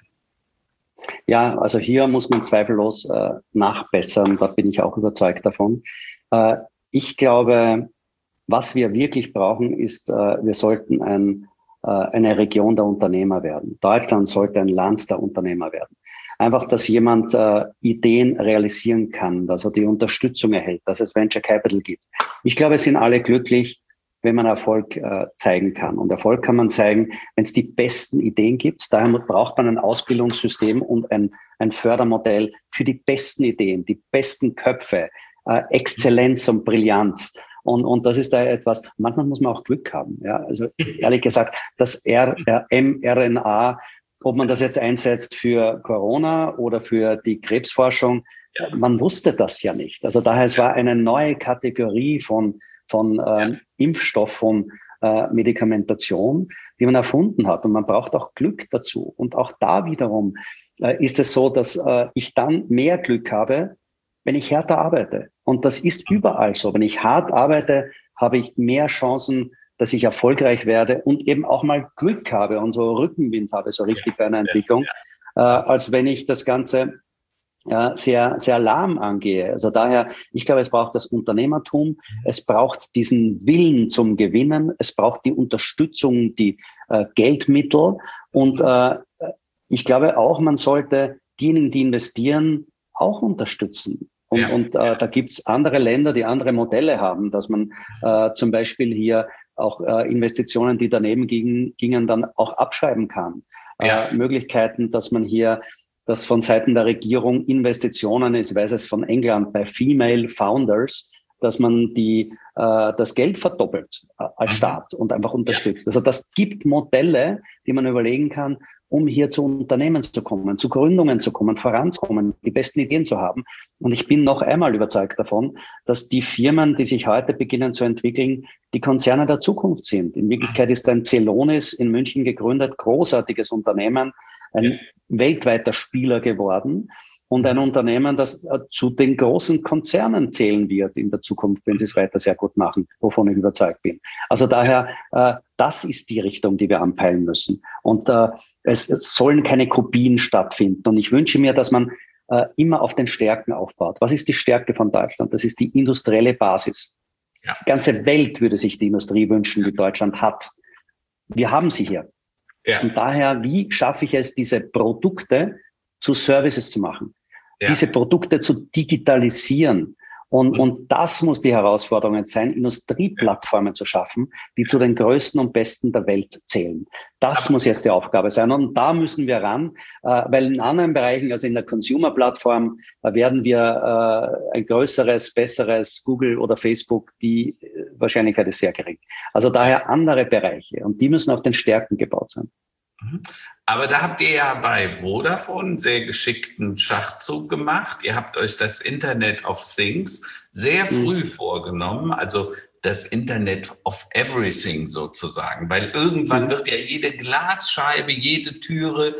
Ja, also hier muss man zweifellos nachbessern. Da bin ich auch überzeugt davon. Ich glaube, was wir wirklich brauchen, ist, wir sollten eine Region der Unternehmer werden. Deutschland sollte ein Land der Unternehmer werden. Einfach, dass jemand Ideen realisieren kann, dass er die Unterstützung erhält, dass es Venture Capital gibt. Ich glaube, es sind alle glücklich, wenn man Erfolg zeigen kann. Und Erfolg kann man zeigen, wenn es die besten Ideen gibt. Daher braucht man ein Ausbildungssystem und ein Fördermodell für die besten Ideen, die besten Köpfe, Exzellenz und Brillanz. Und das ist da etwas, manchmal muss man auch Glück haben. Ja, also ehrlich gesagt, das mRNA, ob man das jetzt einsetzt für Corona oder für die Krebsforschung, man wusste das ja nicht. Also daher, es war eine neue Kategorie von Impfstoff, von Medikamentation, die man erfunden hat. Und man braucht auch Glück dazu. Und auch da wiederum ist es so, dass ich dann mehr Glück habe, wenn ich härter arbeite. Und das ist überall so. Wenn ich hart arbeite, habe ich mehr Chancen, dass ich erfolgreich werde und eben auch mal Glück habe und so Rückenwind habe, so richtig bei einer Entwicklung, als wenn ich das Ganze sehr, sehr lahm angehe. Also daher, ich glaube, es braucht das Unternehmertum, es braucht diesen Willen zum Gewinnen, es braucht die Unterstützung, die Geldmittel und ich glaube auch, man sollte diejenigen, die investieren, auch unterstützen. Und da gibt's andere Länder, die andere Modelle haben, dass man zum Beispiel hier auch Investitionen, die daneben gingen, dann auch abschreiben kann. Möglichkeiten, dass man hier, dass von Seiten der Regierung Investitionen, ich weiß es von England, bei Female Founders, dass man das Geld verdoppelt als Staat und einfach unterstützt. Also das gibt Modelle, die man überlegen kann, um hier zu Unternehmen zu kommen, zu Gründungen zu kommen, voranzukommen, die besten Ideen zu haben. Und ich bin noch einmal überzeugt davon, dass die Firmen, die sich heute beginnen zu entwickeln, die Konzerne der Zukunft sind. In Wirklichkeit ist ein Celonis in München gegründet, großartiges Unternehmen, ein weltweiter Spieler geworden und ein Unternehmen, das zu den großen Konzernen zählen wird in der Zukunft, wenn sie es weiter sehr gut machen, wovon ich überzeugt bin. Also daher, das ist die Richtung, die wir anpeilen müssen. Und es sollen keine Kopien stattfinden. Und ich wünsche mir, dass man immer auf den Stärken aufbaut. Was ist die Stärke von Deutschland? Das ist die industrielle Basis. Ja. Die ganze Welt würde sich die Industrie wünschen, die Deutschland hat. Wir haben sie hier. Ja. Und daher, wie schaffe ich es, diese Produkte zu Services zu machen, diese Produkte zu digitalisieren? Und das muss die Herausforderung jetzt sein, Industrieplattformen zu schaffen, die zu den größten und besten der Welt zählen. Das muss jetzt die Aufgabe sein. Und da müssen wir ran, weil in anderen Bereichen, also in der Consumer-Plattform, werden wir ein größeres, besseres Google oder Facebook, die Wahrscheinlichkeit ist sehr gering. Also daher andere Bereiche und die müssen auf den Stärken gebaut sein. Aber da habt ihr ja bei Vodafone einen sehr geschickten Schachzug gemacht. Ihr habt euch das Internet of Things sehr früh vorgenommen, also das Internet of Everything sozusagen, weil irgendwann wird ja jede Glasscheibe, jede Türe,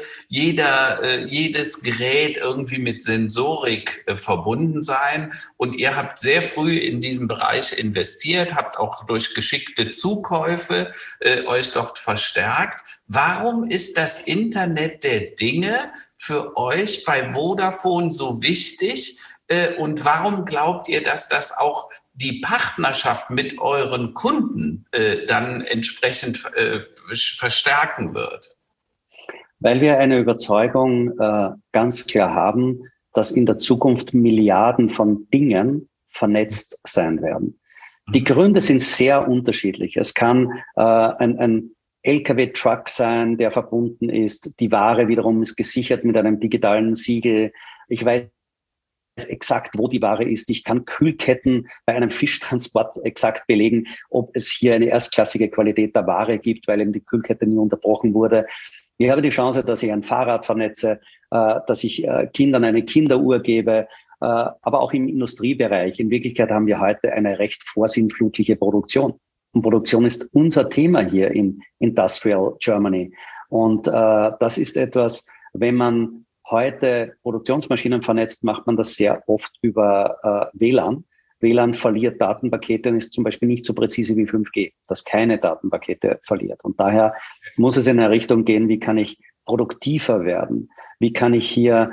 jedes Gerät irgendwie mit Sensorik verbunden sein. Und ihr habt sehr früh in diesem Bereich investiert, habt auch durch geschickte Zukäufe euch dort verstärkt. Warum ist das Internet der Dinge für euch bei Vodafone so wichtig? Und warum glaubt ihr, dass das auch die Partnerschaft mit euren Kunden dann entsprechend verstärken wird? Weil wir eine Überzeugung ganz klar haben, dass in der Zukunft Milliarden von Dingen vernetzt sein werden. Die Gründe sind sehr unterschiedlich. Es kann ein LKW-Truck sein, der verbunden ist. Die Ware wiederum ist gesichert mit einem digitalen Siegel. Ich weiß exakt, wo die Ware ist. Ich kann Kühlketten bei einem Fischtransport exakt belegen, ob es hier eine erstklassige Qualität der Ware gibt, weil eben die Kühlkette nie unterbrochen wurde. Ich habe die Chance, dass ich ein Fahrrad vernetze, dass ich Kindern eine Kinderuhr gebe, aber auch im Industriebereich. In Wirklichkeit haben wir heute eine recht vorsinnflutliche Produktion. Und Produktion ist unser Thema hier in Industrial Germany. Und das ist etwas, wenn man heute Produktionsmaschinen vernetzt, macht man das sehr oft über WLAN. WLAN verliert Datenpakete und ist zum Beispiel nicht so präzise wie 5G, das keine Datenpakete verliert. Und daher muss es in eine Richtung gehen, wie kann ich produktiver werden? Wie kann ich hier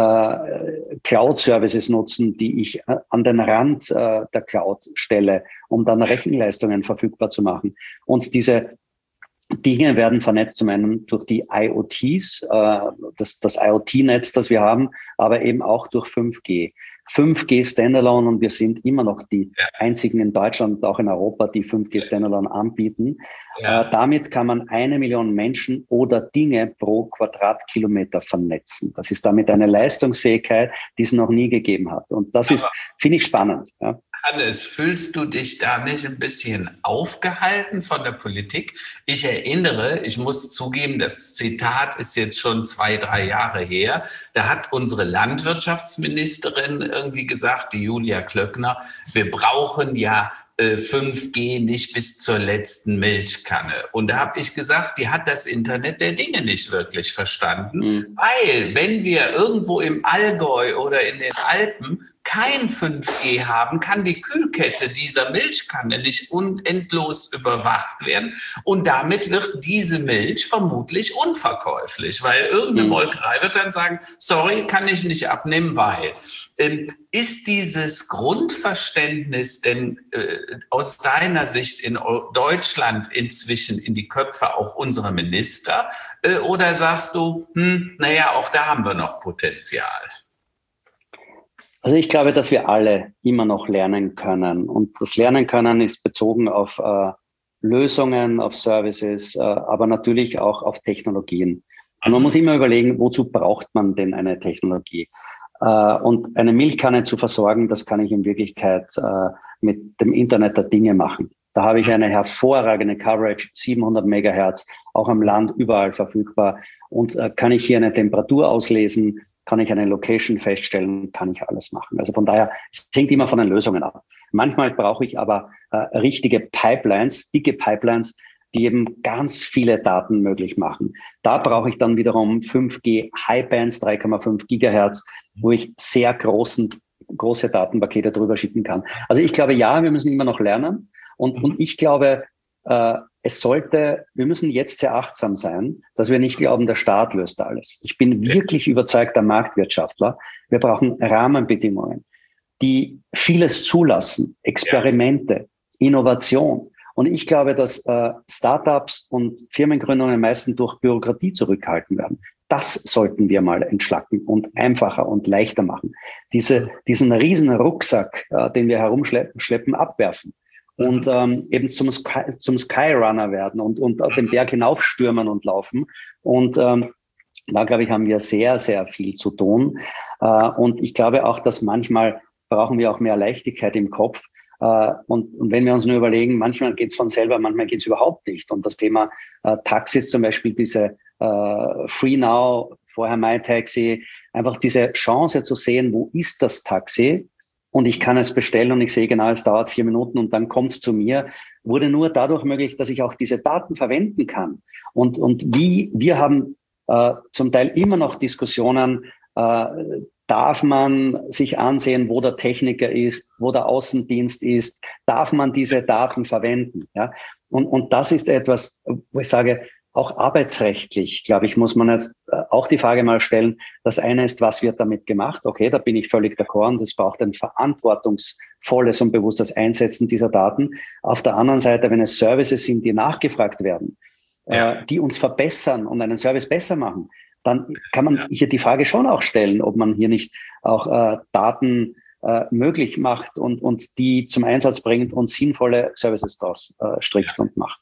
Cloud-Services nutzen, die ich an den Rand der Cloud stelle, um dann Rechenleistungen verfügbar zu machen? Und diese Dinge werden vernetzt, zum einen durch die IoTs, das IoT-Netz, das wir haben, aber eben auch durch 5G. 5G Standalone und wir sind immer noch die einzigen in Deutschland und auch in Europa, die 5G Standalone anbieten. Damit kann man 1 Million Menschen oder Dinge pro Quadratkilometer vernetzen. Das ist damit eine Leistungsfähigkeit, die es noch nie gegeben hat. Und das ist, finde ich, spannend. Ja. Hannes, fühlst du dich da nicht ein bisschen aufgehalten von der Politik? Ich erinnere, ich muss zugeben, das Zitat ist jetzt schon 2, 3 Jahre her. Da hat unsere Landwirtschaftsministerin irgendwie gesagt, die Julia Klöckner, wir brauchen ja 5G nicht bis zur letzten Milchkanne. Und da habe ich gesagt, die hat das Internet der Dinge nicht wirklich verstanden, weil wenn wir irgendwo im Allgäu oder in den Alpen kein 5G haben, kann die Kühlkette dieser Milchkanne nicht unendlos überwacht werden. Und damit wird diese Milch vermutlich unverkäuflich, weil irgendeine Molkerei wird dann sagen, sorry, kann ich nicht abnehmen, weil. Ist dieses Grundverständnis denn aus deiner Sicht in Deutschland inzwischen in die Köpfe auch unserer Minister? Oder sagst du, naja, auch da haben wir noch Potenzial? Also ich glaube, dass wir alle immer noch lernen können. Und das Lernen können ist bezogen auf Lösungen, auf Services, aber natürlich auch auf Technologien. Und man muss immer überlegen, wozu braucht man denn eine Technologie? Und eine Milchkanne zu versorgen, das kann ich in Wirklichkeit mit dem Internet der Dinge machen. Da habe ich eine hervorragende Coverage, 700 Megahertz, auch am Land überall verfügbar. Und kann ich hier eine Temperatur auslesen, kann ich eine Location feststellen, kann ich alles machen. Also von daher, es hängt immer von den Lösungen ab. Manchmal brauche ich aber richtige Pipelines, dicke Pipelines, die eben ganz viele Daten möglich machen. Da brauche ich dann wiederum 5G Highbands, 3,5 Gigahertz, wo ich sehr große Datenpakete drüber schicken kann. Also ich glaube, ja, wir müssen immer noch lernen. Und ich glaube, wir müssen jetzt sehr achtsam sein, dass wir nicht glauben, der Staat löst alles. Ich bin wirklich überzeugter Marktwirtschaftler. Wir brauchen Rahmenbedingungen, die vieles zulassen, Experimente, Innovation. Und ich glaube, dass Startups und Firmengründungen meistens durch Bürokratie zurückgehalten werden. Das sollten wir mal entschlacken und einfacher und leichter machen. Diesen riesen Rucksack, den wir herumschleppen, abwerfen. Und eben zum Skyrunner werden und den Berg hinaufstürmen und laufen. Und da, glaube ich, haben wir sehr, sehr viel zu tun. Und ich glaube auch, dass manchmal brauchen wir auch mehr Leichtigkeit im Kopf. Und wenn wir uns nur überlegen, manchmal geht es von selber, manchmal geht es überhaupt nicht. Und das Thema Taxis, zum Beispiel diese Free Now, vorher MyTaxi, einfach diese Chance zu sehen, wo ist das Taxi? Und ich kann es bestellen und ich sehe genau, es dauert 4 Minuten und dann kommt es zu mir, wurde nur dadurch möglich, dass ich auch diese Daten verwenden kann. Und wir haben zum Teil immer noch Diskussionen, darf man sich ansehen, wo der Techniker ist, wo der Außendienst ist, darf man diese Daten verwenden? Ja? Und das ist etwas, wo ich sage, auch arbeitsrechtlich, glaube ich, muss man jetzt auch die Frage mal stellen. Das eine ist, was wird damit gemacht? Okay, da bin ich völlig d'accord. Und es braucht ein verantwortungsvolles und bewusstes Einsetzen dieser Daten. Auf der anderen Seite, wenn es Services sind, die nachgefragt werden, die uns verbessern und einen Service besser machen, dann kann man hier die Frage schon auch stellen, ob man hier nicht auch Daten möglich macht und die zum Einsatz bringt und sinnvolle Services daraus strickt und macht.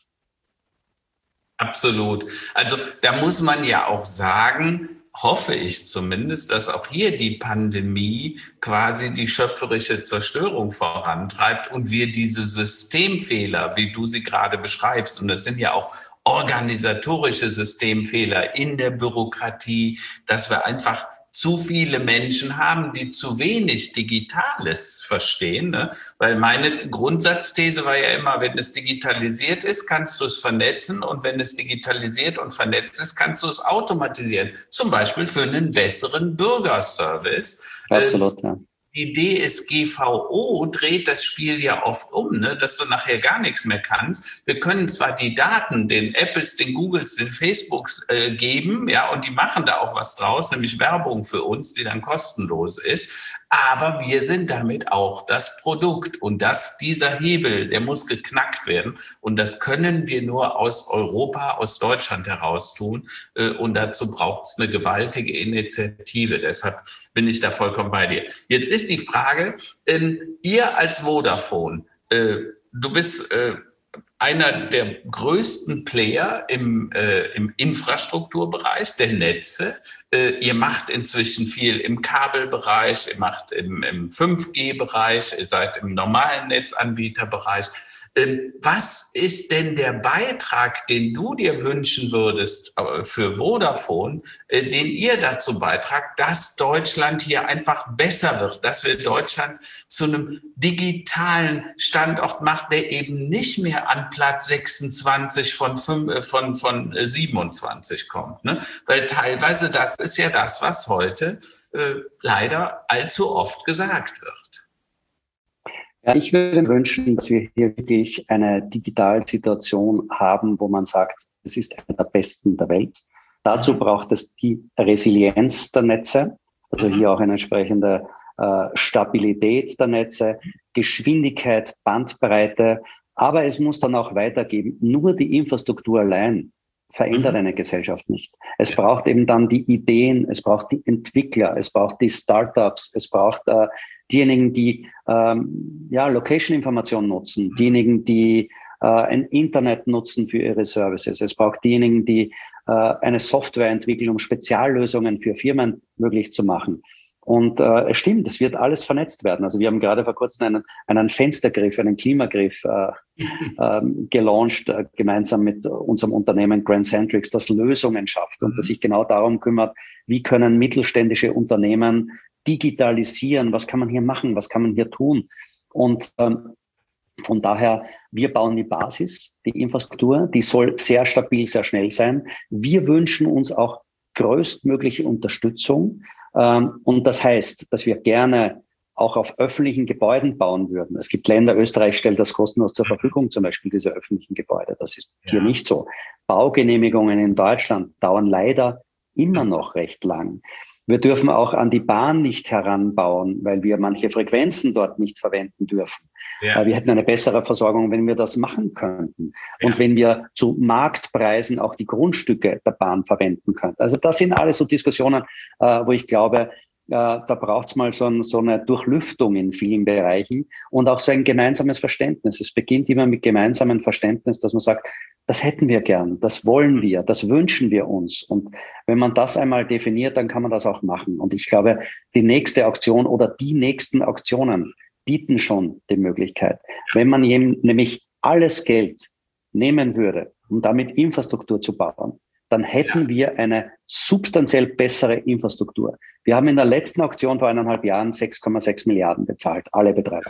Absolut. Also da muss man ja auch sagen, hoffe ich zumindest, dass auch hier die Pandemie quasi die schöpferische Zerstörung vorantreibt und wir diese Systemfehler, wie du sie gerade beschreibst, und das sind ja auch organisatorische Systemfehler in der Bürokratie, dass wir einfach zu viele Menschen haben, die zu wenig Digitales verstehen. Ne? Weil meine Grundsatzthese war ja immer, wenn es digitalisiert ist, kannst du es vernetzen. Und wenn es digitalisiert und vernetzt ist, kannst du es automatisieren. Zum Beispiel für einen besseren Bürgerservice. Absolut, ja. Die DSGVO dreht das Spiel ja oft um, ne, dass du nachher gar nichts mehr kannst. Wir können zwar die Daten den Apples, den Googles, den Facebooks geben, ja, und die machen da auch was draus, nämlich Werbung für uns, die dann kostenlos ist. Aber wir sind damit auch das Produkt. Und dieser Hebel, der muss geknackt werden. Und das können wir nur aus Europa, aus Deutschland heraus tun. Und dazu braucht es eine gewaltige Initiative. Deshalb bin ich da vollkommen bei dir. Jetzt ist die Frage, ihr als Vodafone, du bist einer der größten Player im Infrastrukturbereich der Netze. Ihr macht inzwischen viel im Kabelbereich, ihr macht im 5G-Bereich, ihr seid im normalen Netzanbieterbereich. Was ist denn der Beitrag, den du dir wünschen würdest für Vodafone, den ihr dazu beitragt, dass Deutschland hier einfach besser wird, dass wir Deutschland zu einem digitalen Standort machen, der eben nicht mehr an Platz 26 von 27 kommt, ne? Weil teilweise das ist ja das, was heute leider allzu oft gesagt wird. Ja, ich würde mir wünschen, dass wir hier wirklich eine Digitalsituation haben, wo man sagt, es ist eine der besten der Welt. Dazu braucht es die Resilienz der Netze, also hier auch eine entsprechende Stabilität der Netze, Geschwindigkeit, Bandbreite, aber es muss dann auch weitergeben. Nur die Infrastruktur allein verändert eine Gesellschaft nicht. Es braucht eben dann die Ideen, es braucht die Entwickler, es braucht die Startups, es braucht diejenigen, die Location-Informationen nutzen, diejenigen, die ein Internet nutzen für ihre Services. Es braucht diejenigen, die eine Software entwickeln, um Speziallösungen für Firmen möglich zu machen. Und es stimmt, es wird alles vernetzt werden. Also wir haben gerade vor kurzem einen Fenstergriff, einen Klimagriff gelauncht, gemeinsam mit unserem Unternehmen Grand Centrix, das Lösungen schafft und das sich genau darum kümmert, wie können mittelständische Unternehmen digitalisieren, was kann man hier machen, was kann man hier tun. Und von daher, wir bauen die Basis, die Infrastruktur, die soll sehr stabil, sehr schnell sein. Wir wünschen uns auch größtmögliche Unterstützung. Und das heißt, dass wir gerne auch auf öffentlichen Gebäuden bauen würden. Es gibt Länder, Österreich stellt das kostenlos zur Verfügung, zum Beispiel diese öffentlichen Gebäude. Das ist hier nicht so. Baugenehmigungen in Deutschland dauern leider immer noch recht lang. Wir dürfen auch an die Bahn nicht heranbauen, weil wir manche Frequenzen dort nicht verwenden dürfen. Ja. Wir hätten eine bessere Versorgung, wenn wir das machen könnten. Ja. Und wenn wir zu Marktpreisen auch die Grundstücke der Bahn verwenden könnten. Also das sind alles so Diskussionen, wo ich glaube, da braucht es mal so eine Durchlüftung in vielen Bereichen und auch so ein gemeinsames Verständnis. Es beginnt immer mit gemeinsamem Verständnis, dass man sagt, das hätten wir gern, das wollen wir, das wünschen wir uns. Und wenn man das einmal definiert, dann kann man das auch machen. Und ich glaube, die nächste Auktion oder die nächsten Auktionen bieten schon die Möglichkeit. Wenn man nämlich alles Geld nehmen würde, um damit Infrastruktur zu bauen, dann hätten wir eine substanziell bessere Infrastruktur. Wir haben in der letzten Auktion vor 1,5 Jahren 6,6 Milliarden bezahlt, alle Betreiber.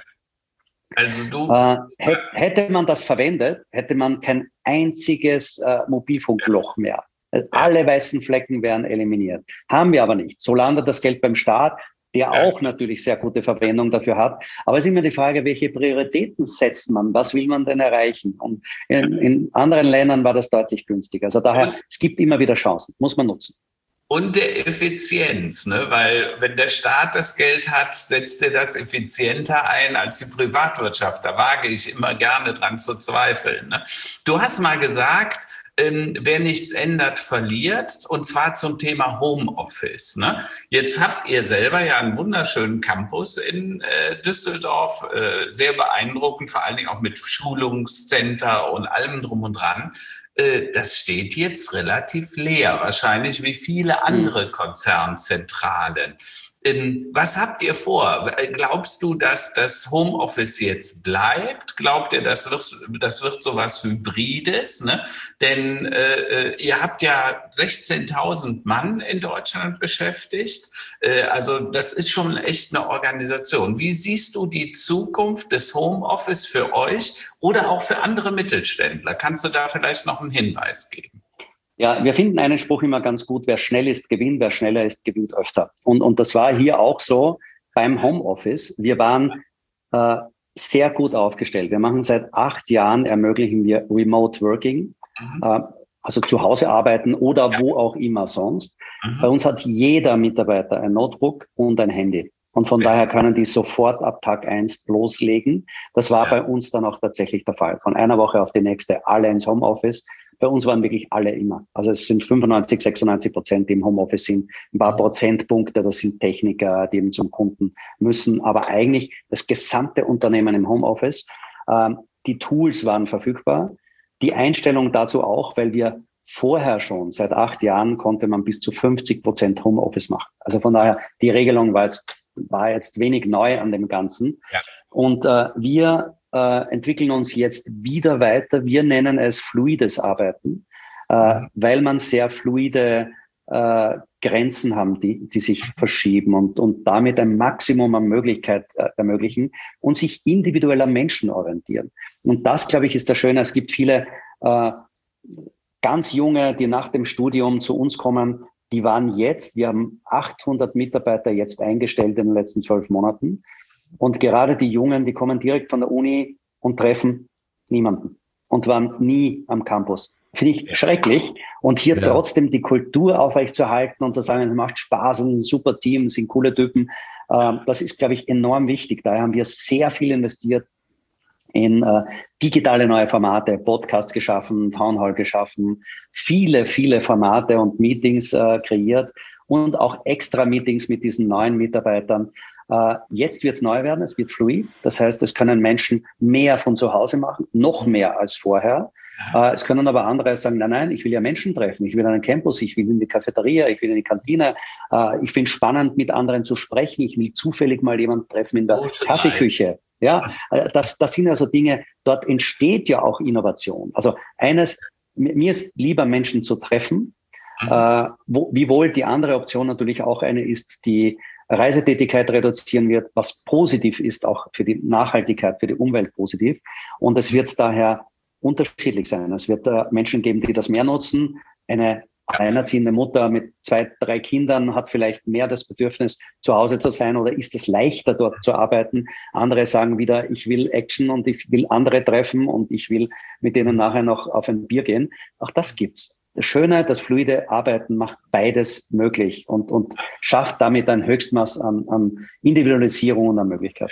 Also hätte man das verwendet, hätte man kein einziges Mobilfunkloch mehr. Also alle weißen Flecken wären eliminiert. Haben wir aber nicht. So landet das Geld beim Staat, der auch natürlich sehr gute Verwendung dafür hat. Aber es ist immer die Frage, welche Prioritäten setzt man? Was will man denn erreichen? Und in anderen Ländern war das deutlich günstiger. Also daher, es gibt immer wieder Chancen, muss man nutzen. Und der Effizienz, ne? Weil wenn der Staat das Geld hat, setzt er das effizienter ein als die Privatwirtschaft. Da wage ich immer gerne dran zu zweifeln. Ne? Du hast mal gesagt, wer nichts ändert, verliert. Und zwar zum Thema Homeoffice. Ne? Jetzt habt ihr selber ja einen wunderschönen Campus in Düsseldorf. Sehr beeindruckend, vor allen Dingen auch mit Schulungscenter und allem drum und dran. Das steht jetzt relativ leer, wahrscheinlich wie viele andere Konzernzentralen. Was habt ihr vor? Glaubst du, dass das Homeoffice jetzt bleibt? Glaubt ihr, das wird so was Hybrides? Ne? Denn ihr habt ja 16.000 Mann in Deutschland beschäftigt. Also das ist schon echt eine Organisation. Wie siehst du die Zukunft des Homeoffice für euch oder auch für andere Mittelständler? Kannst du da vielleicht noch einen Hinweis geben? Ja, wir finden einen Spruch immer ganz gut, wer schnell ist, gewinnt, wer schneller ist, gewinnt öfter. Und das war hier auch so beim Homeoffice. Wir waren sehr gut aufgestellt. Wir machen seit 8 Jahren, ermöglichen wir Remote Working, also zu Hause arbeiten oder wo auch immer sonst. Bei uns hat jeder Mitarbeiter ein Notebook und ein Handy. Und von daher können die sofort ab Tag 1 loslegen. Das war bei uns dann auch tatsächlich der Fall. Von einer Woche auf die nächste alle ins Homeoffice. Bei uns waren wirklich alle immer. Also es sind 95-96%, die im Homeoffice sind. Ein paar Prozentpunkte, das sind Techniker, die eben zum Kunden müssen. Aber eigentlich das gesamte Unternehmen im Homeoffice. Die Tools waren verfügbar. Die Einstellung dazu auch, weil wir vorher schon, seit 8 Jahren, konnte man bis zu 50% Homeoffice machen. Also von daher, die Regelung war jetzt wenig neu an dem Ganzen. Ja. Und wir entwickeln uns jetzt wieder weiter. Wir nennen es fluides Arbeiten, weil man sehr fluide Grenzen haben, die sich verschieben und damit ein Maximum an Möglichkeit ermöglichen und sich individuell am Menschen orientieren. Und das, glaube ich, ist das Schöne. Es gibt viele ganz Junge, die nach dem Studium zu uns kommen, die waren jetzt, wir haben 800 Mitarbeiter jetzt eingestellt in den letzten 12 Monaten. Und gerade die Jungen, die kommen direkt von der Uni und treffen niemanden und waren nie am Campus. Finde ich schrecklich. Und hier trotzdem die Kultur aufrechtzuerhalten und zu sagen, es macht Spaß, ein super Team, sind coole Typen. Das ist, glaube ich, enorm wichtig. Daher haben wir sehr viel investiert in digitale neue Formate, Podcast geschaffen, Townhall geschaffen, viele, viele Formate und Meetings kreiert und auch extra Meetings mit diesen neuen Mitarbeitern. Jetzt wird es neu werden, es wird fluid. Das heißt, es können Menschen mehr von zu Hause machen, noch mehr als vorher. Es können aber andere sagen, nein, ich will ja Menschen treffen, ich will an den Campus, ich will in die Cafeteria, ich will in die Kantine. Ich finde es spannend, mit anderen zu sprechen. Ich will zufällig mal jemanden treffen in der Kaffeeküche. Ja, das sind also Dinge, dort entsteht ja auch Innovation. Also mir ist lieber, Menschen zu treffen, wiewohl die andere Option natürlich auch eine ist, die Reisetätigkeit reduzieren wird, was positiv ist, auch für die Nachhaltigkeit, für die Umwelt positiv. Und es wird daher unterschiedlich sein. Es wird Menschen geben, die das mehr nutzen. Eine alleinerziehende Mutter mit 2, 3 Kindern hat vielleicht mehr das Bedürfnis, zu Hause zu sein, oder ist es leichter, dort zu arbeiten. Andere sagen wieder, ich will Action und ich will andere treffen und ich will mit denen nachher noch auf ein Bier gehen. Auch das gibt's. Das Schöne, das fluide Arbeiten macht beides möglich und schafft damit ein Höchstmaß an Individualisierung und an Möglichkeiten.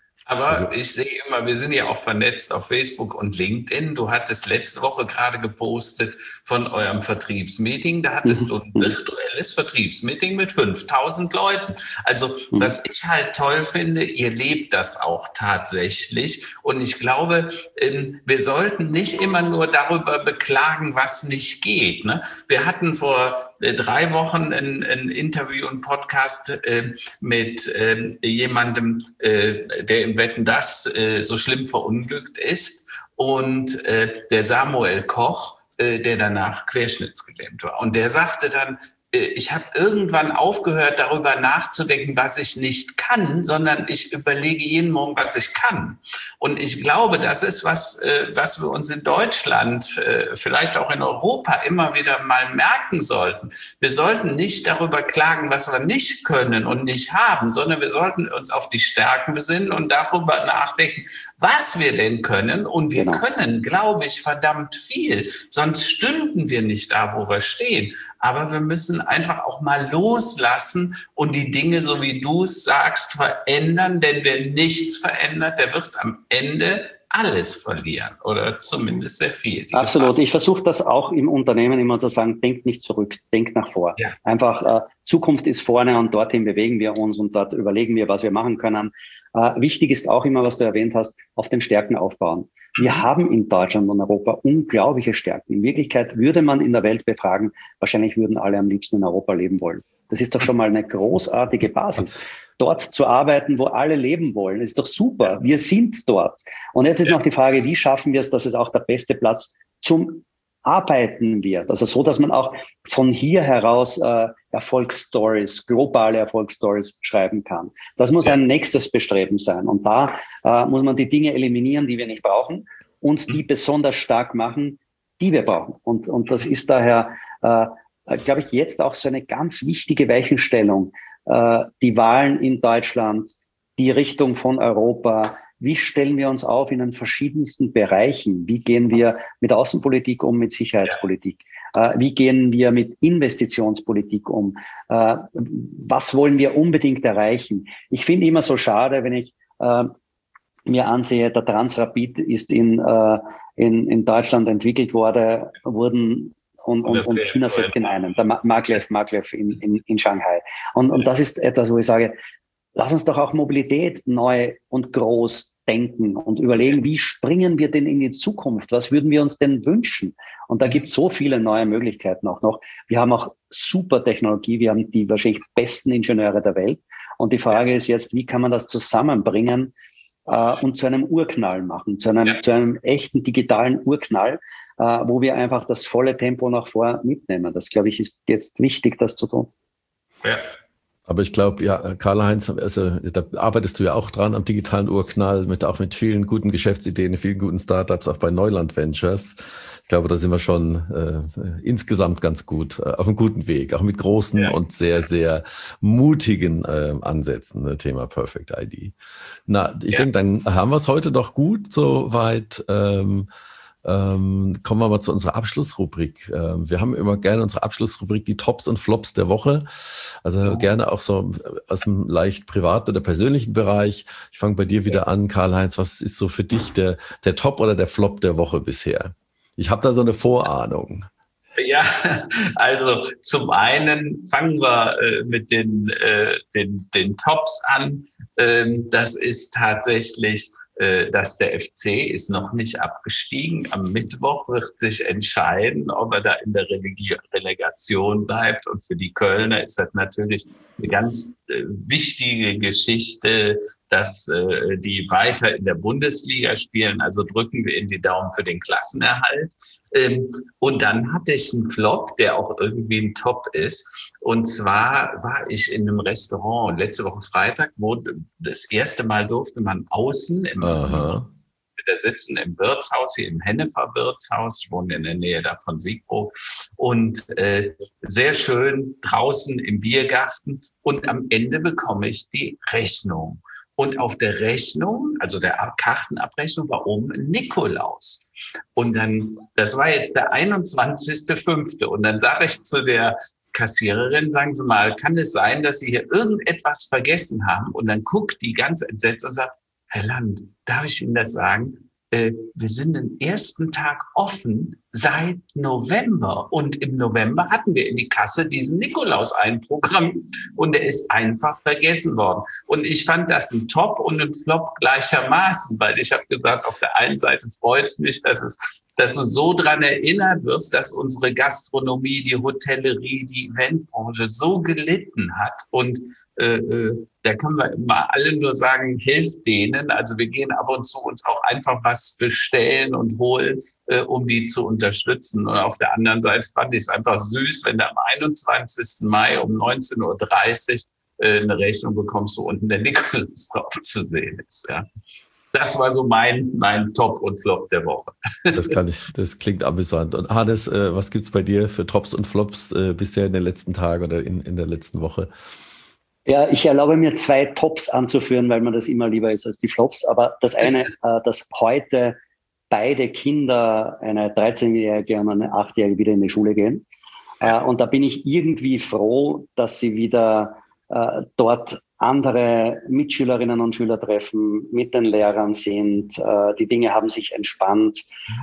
Aber ich sehe immer, wir sind ja auch vernetzt auf Facebook und LinkedIn. Du hattest letzte Woche gerade gepostet von eurem Vertriebsmeeting. Da hattest du ein virtuelles Vertriebsmeeting mit 5.000 Leuten. Also was ich halt toll finde, ihr lebt das auch tatsächlich. Und ich glaube, wir sollten nicht immer nur darüber beklagen, was nicht geht. Ne? Wir hatten vor 3 Wochen ein Interview und Podcast mit jemandem, der im Wetten, dass so schlimm verunglückt ist, und der Samuel Koch, der danach querschnittsgelähmt war. Und der sagte dann, ich habe irgendwann aufgehört, darüber nachzudenken, was ich nicht kann, sondern ich überlege jeden Morgen, was ich kann. Und ich glaube, das ist was wir uns in Deutschland, vielleicht auch in Europa immer wieder mal merken sollten. Wir sollten nicht darüber klagen, was wir nicht können und nicht haben, sondern wir sollten uns auf die Stärken besinnen und darüber nachdenken, was wir denn können. Und wir können, glaube ich, verdammt viel. Sonst stünden wir nicht da, wo wir stehen. Aber wir müssen einfach auch mal loslassen und die Dinge, so wie du es sagst, verändern. Denn wer nichts verändert, der wird am Ende alles verlieren oder zumindest sehr viel. Absolut. Ich versuche das auch im Unternehmen immer zu sagen, denkt nicht zurück, denkt nach vor. Ja. Einfach, Zukunft ist vorne und dorthin bewegen wir uns und dort überlegen wir, was wir machen können. Wichtig ist auch immer, was du erwähnt hast, auf den Stärken aufbauen. Wir haben in Deutschland und Europa unglaubliche Stärken. In Wirklichkeit würde man in der Welt befragen, wahrscheinlich würden alle am liebsten in Europa leben wollen. Das ist doch schon mal eine großartige Basis. Dort zu arbeiten, wo alle leben wollen, ist doch super. Wir sind dort. Und jetzt ist noch die Frage, wie schaffen wir es, dass es auch der beste Platz zum Arbeiten wird? Also so, dass man auch von hier heraus Erfolgsstories, globale Erfolgsstories schreiben kann. Das muss ein nächstes Bestreben sein. Und da muss man die Dinge eliminieren, die wir nicht brauchen, und die besonders stark machen, die wir brauchen. Und das ist daher, glaube ich, jetzt auch so eine ganz wichtige Weichenstellung. Die Wahlen in Deutschland, die Richtung von Europa. Wie stellen wir uns auf in den verschiedensten Bereichen? Wie gehen wir mit Außenpolitik um, mit Sicherheitspolitik? Wie gehen wir mit Investitionspolitik um? Was wollen wir unbedingt erreichen? Ich finde immer so schade, wenn ich mir ansehe, der Transrapid ist in Deutschland entwickelt wurden und China setzt in einen, der Maglev in Shanghai. Und das ist etwas, wo ich sage, lass uns doch auch Mobilität neu und groß denken und überlegen, wie springen wir denn in die Zukunft? Was würden wir uns denn wünschen? Und da gibt es so viele neue Möglichkeiten auch noch. Wir haben auch super Technologie, wir haben die wahrscheinlich besten Ingenieure der Welt. Und die Frage ist jetzt, wie kann man das zusammenbringen und zu einem Urknall machen, zu einem echten digitalen Urknall, wo wir einfach das volle Tempo nach vor mitnehmen. Das, glaube ich, ist jetzt wichtig, das zu tun. Ja. Aber ich glaube, ja, Karl-Heinz, also da arbeitest du ja auch dran am digitalen Urknall, auch mit vielen guten Geschäftsideen, vielen guten Startups, auch bei Neuland Ventures. Ich glaube, da sind wir schon insgesamt ganz gut auf einem guten Weg, auch mit großen und sehr, sehr mutigen Ansätzen, Thema Perfect ID. Na, ich denke, dann haben wir es heute doch gut soweit. Kommen wir mal zu unserer Abschlussrubrik. Wir haben immer gerne unsere Abschlussrubrik, die Tops und Flops der Woche. Also gerne auch so aus dem leicht privaten oder persönlichen Bereich. Ich fange bei dir wieder an, Karl-Heinz. Was ist so für dich der Top oder der Flop der Woche bisher? Ich habe da so eine Vorahnung. Ja, also zum einen fangen wir mit den Tops an. Das ist tatsächlich, dass der FC ist noch nicht abgestiegen. Am Mittwoch wird sich entscheiden, ob er da in der Relegation bleibt. Und für die Kölner ist das natürlich eine ganz wichtige Geschichte, dass die weiter in der Bundesliga spielen. Also drücken wir in die Daumen für den Klassenerhalt. Und dann hatte ich einen Flop, der auch irgendwie ein Top ist. Und zwar war ich in einem Restaurant letzte Woche Freitag, wo das erste Mal durfte man außen wieder sitzen im Wirtshaus, hier im Hennefer Wirtshaus. Ich wohne in der Nähe da von Siegburg. Und sehr schön draußen im Biergarten. Und am Ende bekomme ich die Rechnung. Und auf der Rechnung, also der Kartenabrechnung, war oben ein Nikolaus. Und dann, das war jetzt der 21.05. Und dann sage ich zu der Kassiererin, sagen Sie mal, kann es sein, dass Sie hier irgendetwas vergessen haben? Und dann guckt die ganz entsetzt und sagt, Herr Land, darf ich Ihnen das sagen? Wir sind den ersten Tag offen seit November. Und im November hatten wir in die Kasse diesen Nikolaus einprogrammiert und der ist einfach vergessen worden. Und ich fand das ein Top und ein Flop gleichermaßen, weil ich habe gesagt, auf der einen Seite freut es mich, dass du so dran erinnert wirst, dass unsere Gastronomie, die Hotellerie, die Eventbranche so gelitten hat. Und da können wir immer alle nur sagen, hilft denen. Also wir gehen ab und zu uns auch einfach was bestellen und holen, um die zu unterstützen. Und auf der anderen Seite fand ich es einfach süß, wenn du am 21. Mai um 19.30 Uhr eine Rechnung bekommst, wo unten der Nikolaus drauf zu sehen ist. Ja. Das war so mein Top und Flop der Woche. Das klingt amüsant. Und Hannes, was gibt's bei dir für Tops und Flops bisher in den letzten Tagen oder in der letzten Woche? Ja, ich erlaube mir 2 Tops anzuführen, weil mir das immer lieber ist als die Flops. Aber das eine, dass heute beide Kinder, eine 13-Jährige und eine 8-Jährige, wieder in die Schule gehen. Und da bin ich irgendwie froh, dass sie wieder dort andere Mitschülerinnen und Schüler treffen, mit den Lehrern sind. Die Dinge haben sich entspannt.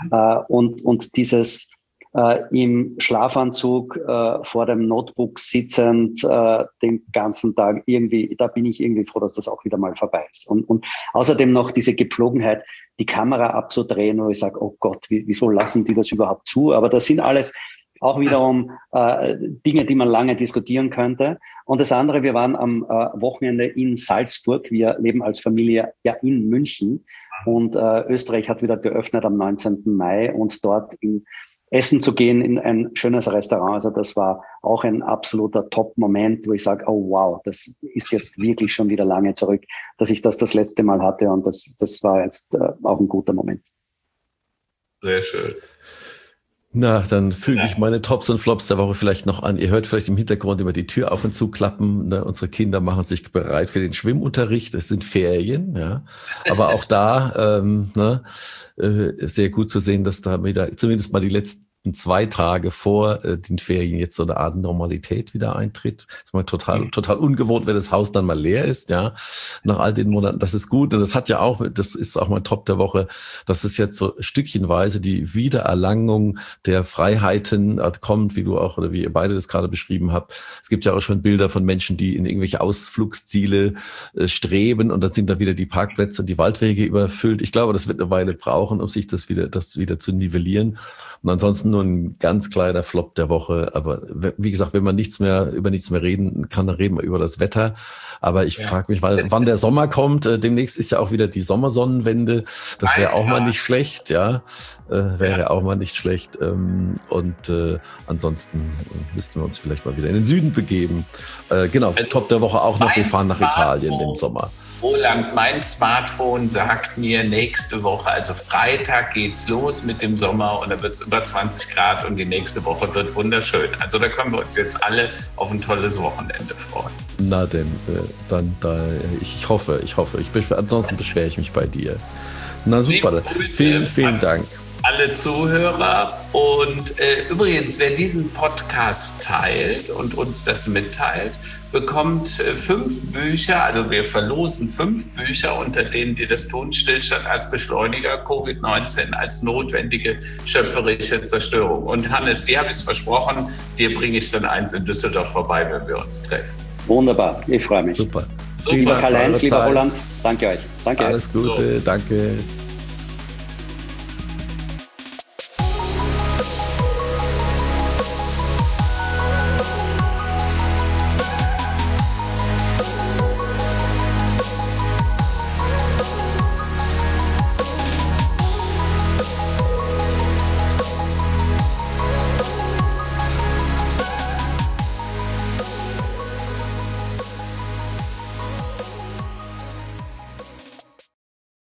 Und dieses im Schlafanzug vor dem Notebook sitzend den ganzen Tag irgendwie, da bin ich irgendwie froh, dass das auch wieder mal vorbei ist. Und außerdem noch diese Gepflogenheit, die Kamera abzudrehen, wo ich sage, oh Gott, wieso lassen die das überhaupt zu? Aber das sind alles auch wiederum Dinge, die man lange diskutieren könnte. Und das andere, wir waren am Wochenende in Salzburg. Wir leben als Familie ja in München. Und Österreich hat wieder geöffnet am 19. Mai und dort in Essen zu gehen in ein schönes Restaurant. Also das war auch ein absoluter Top-Moment, wo ich sage, oh wow, das ist jetzt wirklich schon wieder lange zurück, dass ich das letzte Mal hatte. Und das war jetzt auch ein guter Moment. Sehr schön. Na, dann füge ich meine Tops und Flops der Woche vielleicht noch an. Ihr hört vielleicht im Hintergrund immer die Tür auf und zu klappen. Ne? Unsere Kinder machen sich bereit für den Schwimmunterricht. Es sind Ferien, ja. Aber auch da sehr gut zu sehen, dass da wieder zumindest mal die letzten 2 Tage vor den Ferien jetzt so eine Art Normalität wieder eintritt. Das ist mal total ungewohnt, wenn das Haus dann mal leer ist, ja, nach all den Monaten. Das ist gut. Und das ist auch mein Top der Woche, dass es jetzt so stückchenweise die Wiedererlangung der Freiheiten kommt, wie du auch oder wie ihr beide das gerade beschrieben habt. Es gibt ja auch schon Bilder von Menschen, die in irgendwelche Ausflugsziele streben und dann sind da wieder die Parkplätze und die Waldwege überfüllt. Ich glaube, das wird eine Weile brauchen, um sich das wieder zu nivellieren. Und ansonsten nur ein ganz kleiner Flop der Woche. Aber wie gesagt, wenn man über nichts mehr reden kann, dann reden wir über das Wetter. Aber ich frage mich, wann der Sommer kommt. Demnächst ist ja auch wieder die Sommersonnenwende. Das wäre auch mal nicht schlecht, ja. Wäre auch mal nicht schlecht. Ansonsten müssten wir uns vielleicht mal wieder in den Süden begeben. Genau, also Top der Woche auch noch. Wir fahren nach Italien im Sommer. Roland, mein Smartphone sagt mir, nächste Woche, also Freitag geht's los mit dem Sommer und da wird es über 20 Grad und die nächste Woche wird wunderschön. Also da können wir uns jetzt alle auf ein tolles Wochenende freuen. Na denn, ich hoffe. Ansonsten beschwere ich mich bei dir. Na super, vielen Dank. Alle Zuhörer und übrigens, wer diesen Podcast teilt und uns das mitteilt, bekommt 5 Bücher, also wir verlosen 5 Bücher, unter denen die das tun, Stillstand als Beschleuniger, Covid-19 als notwendige schöpferische Zerstörung. Und Hannes, dir habe ich es versprochen, dir bringe ich dann eins in Düsseldorf vorbei, wenn wir uns treffen. Wunderbar, ich freue mich. Super. Lieber Karl-Heinz, lieber Roland, danke euch. Danke. Alles Gute, danke.